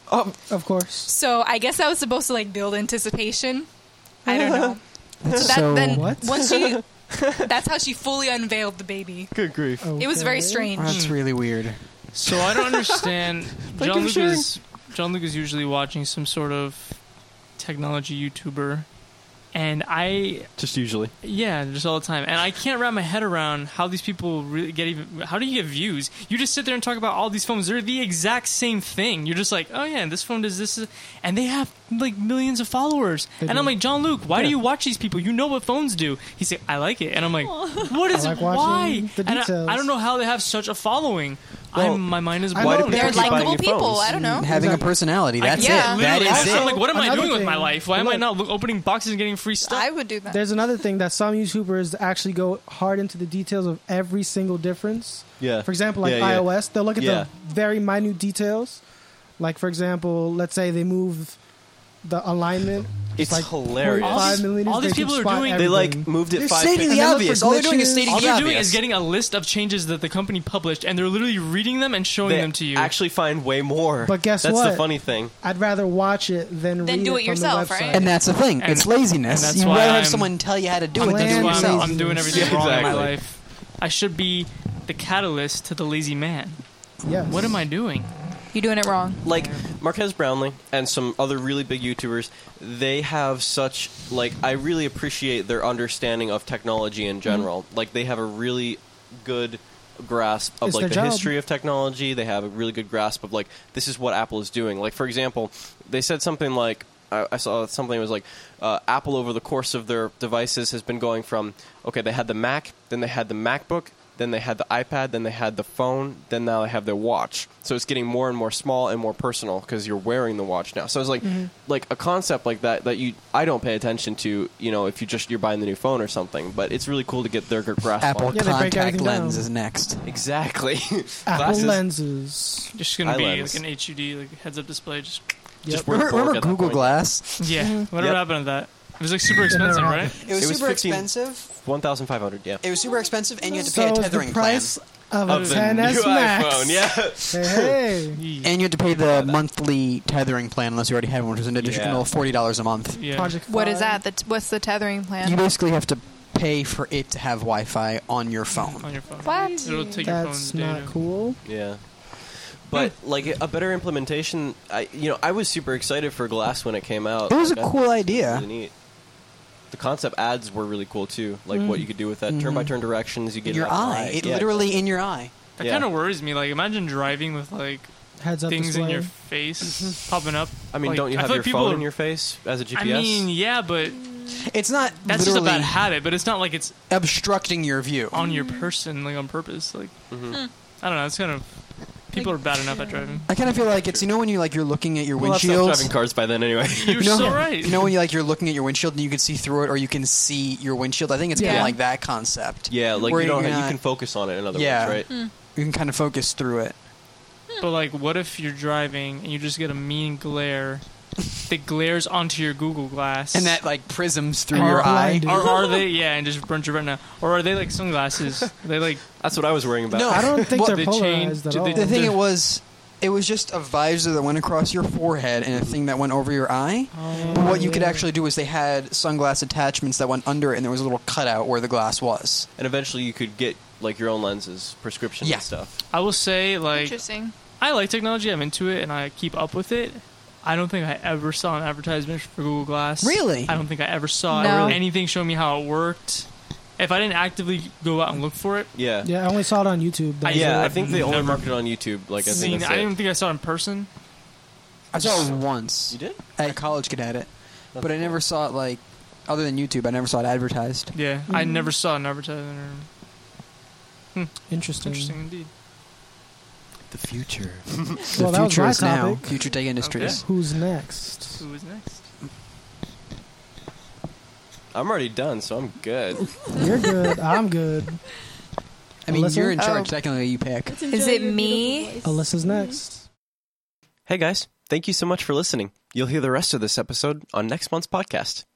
Speaker 1: Of course.
Speaker 5: So I guess that was supposed to like build anticipation. I don't know.
Speaker 7: So-
Speaker 5: then
Speaker 1: What?
Speaker 5: once she, that's how she fully unveiled the baby.
Speaker 3: Good grief.
Speaker 5: It was very
Speaker 1: Okay.
Speaker 5: strange.
Speaker 7: That's really weird.
Speaker 6: So I don't understand.
Speaker 3: Thank you for sharing.
Speaker 6: John Luke is usually watching some sort of technology YouTuber, and
Speaker 3: Just usually.
Speaker 6: just all the time, and I can't wrap my head around how these people really get even. How do you get views? You just sit there and talk about all these phones. They're the exact same thing. You're just like, oh yeah, this phone does this, and they have like millions of followers.
Speaker 1: They
Speaker 6: And
Speaker 1: do.
Speaker 6: I'm like, John Luke, why do you watch these people? You know what phones do. He's like, I like it, and I'm like, what is
Speaker 1: I like
Speaker 6: it? Why?
Speaker 1: watching the
Speaker 6: And
Speaker 1: details.
Speaker 6: I don't know how they have such a following.
Speaker 3: Well,
Speaker 6: my mind is
Speaker 1: I
Speaker 6: blown.
Speaker 1: know
Speaker 5: They're
Speaker 3: people keep buying
Speaker 5: likable
Speaker 3: new
Speaker 5: people.
Speaker 3: phones.
Speaker 5: I don't know.
Speaker 7: Having a
Speaker 1: Exactly.
Speaker 7: personality. That's
Speaker 5: Yeah.
Speaker 7: it. That
Speaker 6: Literally,
Speaker 7: is
Speaker 6: I'm
Speaker 7: it.
Speaker 6: like, what am I
Speaker 1: Another
Speaker 6: doing with my
Speaker 1: thing-
Speaker 6: life? Why am I
Speaker 1: look.
Speaker 6: not opening boxes and getting free stuff?
Speaker 5: I would do that.
Speaker 1: There's another thing that some YouTubers actually go hard into the details of every single difference.
Speaker 3: Yeah.
Speaker 1: For example, like
Speaker 3: Yeah, yeah.
Speaker 1: iOS, they'll look at
Speaker 3: Yeah.
Speaker 1: the very minute details. Like, for example, let's say they move the alignment.
Speaker 3: It's
Speaker 1: like
Speaker 3: hilarious.
Speaker 1: 0.5 millimeters.
Speaker 6: all these
Speaker 1: they can
Speaker 6: people are
Speaker 1: spot
Speaker 6: doing-
Speaker 3: They like
Speaker 1: everything.
Speaker 3: moved it
Speaker 7: They're
Speaker 3: 5
Speaker 7: stating
Speaker 3: pixels.
Speaker 7: the
Speaker 1: look for
Speaker 7: obvious. All they're doing is
Speaker 1: glitches.
Speaker 7: stating
Speaker 6: All
Speaker 7: the
Speaker 6: they're doing
Speaker 7: obvious.
Speaker 6: is getting a list of changes that the company published, and they're literally reading them and showing
Speaker 3: They
Speaker 6: them to you.
Speaker 3: actually find way more.
Speaker 1: But guess
Speaker 3: That's
Speaker 1: what?
Speaker 3: the funny thing.
Speaker 1: I'd rather watch it than
Speaker 5: Then
Speaker 1: read
Speaker 5: do
Speaker 1: it
Speaker 5: it
Speaker 1: from
Speaker 5: yourself,
Speaker 1: the website.
Speaker 5: right?
Speaker 7: And that's the thing.
Speaker 6: And-
Speaker 7: It's laziness.
Speaker 6: and that's
Speaker 7: You'd
Speaker 6: why
Speaker 7: rather have
Speaker 6: I'm-
Speaker 7: someone tell you how to do
Speaker 1: I'm
Speaker 7: it than do
Speaker 6: That's
Speaker 7: it
Speaker 6: why
Speaker 1: lazy.
Speaker 7: yourself.
Speaker 6: I'm doing everything
Speaker 3: Yeah,
Speaker 6: wrong in
Speaker 3: exactly.
Speaker 6: my life. I should be the catalyst to the lazy man.
Speaker 1: Yes.
Speaker 6: What am I doing?
Speaker 5: You're doing it wrong.
Speaker 3: Like Marquez Brownlee and some other really big YouTubers, they have such like I really appreciate their understanding of technology in general. Like they have a really good grasp of
Speaker 1: It's
Speaker 3: like
Speaker 1: their
Speaker 3: the
Speaker 1: job.
Speaker 3: history of technology. They have a really good grasp of like this is what Apple is doing. Like for example, they said something like I saw something that was like Apple over the course of their devices has been going from okay they had the Mac, then they had the MacBook, then they had the iPad, then they had the phone, then now they have their watch. So it's getting more and more small and more personal because you're wearing the watch now. So it's like a concept like that I don't pay attention to, you know, if you're buying the new phone or something. But it's really cool to get their grasp
Speaker 7: Apple
Speaker 3: on it.
Speaker 1: Yeah, they break
Speaker 7: contact
Speaker 1: everything
Speaker 7: lens
Speaker 1: down.
Speaker 7: is next.
Speaker 3: Exactly.
Speaker 1: Apple
Speaker 3: Glasses.
Speaker 1: lenses.
Speaker 6: Just gonna be
Speaker 3: iLens.
Speaker 6: like an HUD, like heads-up display. Just
Speaker 3: Just worth
Speaker 7: Remember
Speaker 3: at that
Speaker 7: Google
Speaker 3: point.
Speaker 7: Glass?
Speaker 6: yeah. Whatever
Speaker 3: Yep.
Speaker 6: happened to that? It was like super
Speaker 1: never
Speaker 6: expensive,
Speaker 1: happened.
Speaker 6: right?
Speaker 7: It was
Speaker 3: It was
Speaker 7: super
Speaker 3: 15
Speaker 7: expensive.
Speaker 3: 1,500. Yeah.
Speaker 7: It was super expensive, and you had to
Speaker 1: So
Speaker 7: pay a
Speaker 1: is the
Speaker 7: tethering
Speaker 1: price of a
Speaker 3: Of the
Speaker 1: 10s
Speaker 3: new
Speaker 1: Max.
Speaker 3: iPhone. Yeah.
Speaker 1: Hey,
Speaker 7: plan. And you had to pay the monthly tethering plan unless you already had one, which was an additional
Speaker 3: Yeah.
Speaker 7: $40 a month.
Speaker 6: Yeah.
Speaker 1: Project
Speaker 5: What is
Speaker 1: 5.
Speaker 5: that? What's the tethering plan?
Speaker 7: You basically have to pay for it to have Wi-Fi on your phone.
Speaker 6: On your phone.
Speaker 5: What?
Speaker 6: It'll take your
Speaker 1: That's
Speaker 6: phone's
Speaker 1: not
Speaker 6: data.
Speaker 1: cool.
Speaker 3: Yeah. But like a better implementation, I was super excited for Glass when it came out.
Speaker 7: It was
Speaker 3: Like,
Speaker 7: a cool idea.
Speaker 3: Really neat. The concept ads were really cool too. Like what you could do with that turn-by-turn directions. You get
Speaker 7: In your
Speaker 3: an
Speaker 7: eye. It
Speaker 3: Yeah.
Speaker 7: literally in your eye.
Speaker 6: That
Speaker 3: Yeah.
Speaker 6: kind of worries me. Like, imagine driving with like
Speaker 1: Heads up
Speaker 6: things
Speaker 1: display.
Speaker 6: in your face popping up.
Speaker 3: I mean,
Speaker 6: Like,
Speaker 3: don't you
Speaker 6: I
Speaker 3: have
Speaker 6: feel
Speaker 3: your
Speaker 6: like people
Speaker 3: phone
Speaker 6: are-
Speaker 3: in your face as a GPS?
Speaker 6: I mean, yeah, but
Speaker 7: It's not
Speaker 6: that's just a
Speaker 7: literally
Speaker 6: bad habit. But it's not like it's
Speaker 7: obstructing your view.
Speaker 6: on your person, like on purpose. Like,
Speaker 3: Mhm.
Speaker 6: I don't know. It's kind of people are bad enough at driving.
Speaker 7: I kind of feel like it's, you know, when you're looking at your
Speaker 3: Well, I've stopped
Speaker 7: windshield.
Speaker 3: driving cars by then anyway.
Speaker 6: You're
Speaker 7: You know,
Speaker 6: so right.
Speaker 7: You know when you're looking at your windshield and you can see through it, or you can see your windshield. I think it's kind
Speaker 1: Yeah.
Speaker 7: of like that concept.
Speaker 3: yeah, like
Speaker 7: Where
Speaker 3: you don't.
Speaker 7: you're
Speaker 3: You
Speaker 7: not-
Speaker 3: can focus on it. In other
Speaker 7: Yeah.
Speaker 3: words, right?
Speaker 7: You can kind of focus through it.
Speaker 6: But like, what if you're driving and you just get a mean glare that glares onto your Google Glass,
Speaker 7: And that like prisms through
Speaker 1: Oh,
Speaker 7: your eye.
Speaker 1: blinded.
Speaker 6: or are they? Yeah, and just burnt your retina. Or are they like sunglasses? Are they like
Speaker 3: That's what I was worrying about.
Speaker 7: No.
Speaker 1: I don't think
Speaker 7: Well,
Speaker 1: they're
Speaker 6: they
Speaker 1: polarized
Speaker 6: change-
Speaker 1: at all.
Speaker 6: they-
Speaker 7: The thing it was just a visor that went across your forehead and a thing that went over your eye. What you could
Speaker 1: yeah.
Speaker 7: actually do is they had sunglass attachments that went under it, and there was a little cutout where the glass was.
Speaker 3: And eventually, you could get like your own lenses, prescription
Speaker 7: Yeah.
Speaker 3: and stuff.
Speaker 6: I will say like
Speaker 5: Interesting.
Speaker 6: I like technology. I'm into it and I keep up with it. I don't think I ever saw an advertisement for Google Glass.
Speaker 7: Really?
Speaker 6: I don't think I ever saw
Speaker 5: No.
Speaker 6: anything showing me how it worked. If I didn't actively go out and look for it,
Speaker 3: Yeah.
Speaker 1: Yeah, I only saw it on YouTube. That was
Speaker 3: Yeah,
Speaker 1: it.
Speaker 3: I think they only
Speaker 6: Never
Speaker 3: marketed it on YouTube. Like I think
Speaker 6: seen,
Speaker 3: that's
Speaker 6: I
Speaker 3: it.
Speaker 6: didn't think I saw it in person.
Speaker 7: I saw it once.
Speaker 3: You did?
Speaker 7: At college kid had it.
Speaker 3: That's
Speaker 7: But I never saw it, like, other than YouTube, I never saw it advertised.
Speaker 6: Yeah, I never saw an advertisement.
Speaker 1: Interesting.
Speaker 6: Interesting indeed.
Speaker 3: The future.
Speaker 1: Well,
Speaker 7: The
Speaker 1: that was
Speaker 7: future
Speaker 1: my
Speaker 7: is now.
Speaker 1: topic.
Speaker 7: Future Tech Industries.
Speaker 1: Who's next?
Speaker 6: Who is next?
Speaker 3: I'm already done, so I'm good.
Speaker 1: You're good. I'm good.
Speaker 7: I mean,
Speaker 1: Alyssa?
Speaker 7: you're in charge.
Speaker 5: Oh.
Speaker 7: Technically, you pick.
Speaker 4: Let's enjoy
Speaker 5: Is it
Speaker 4: your
Speaker 5: me?
Speaker 4: beautiful voice.
Speaker 1: Alyssa's next.
Speaker 3: Hey guys, thank you so much for listening. You'll hear the rest of this episode on next month's podcast.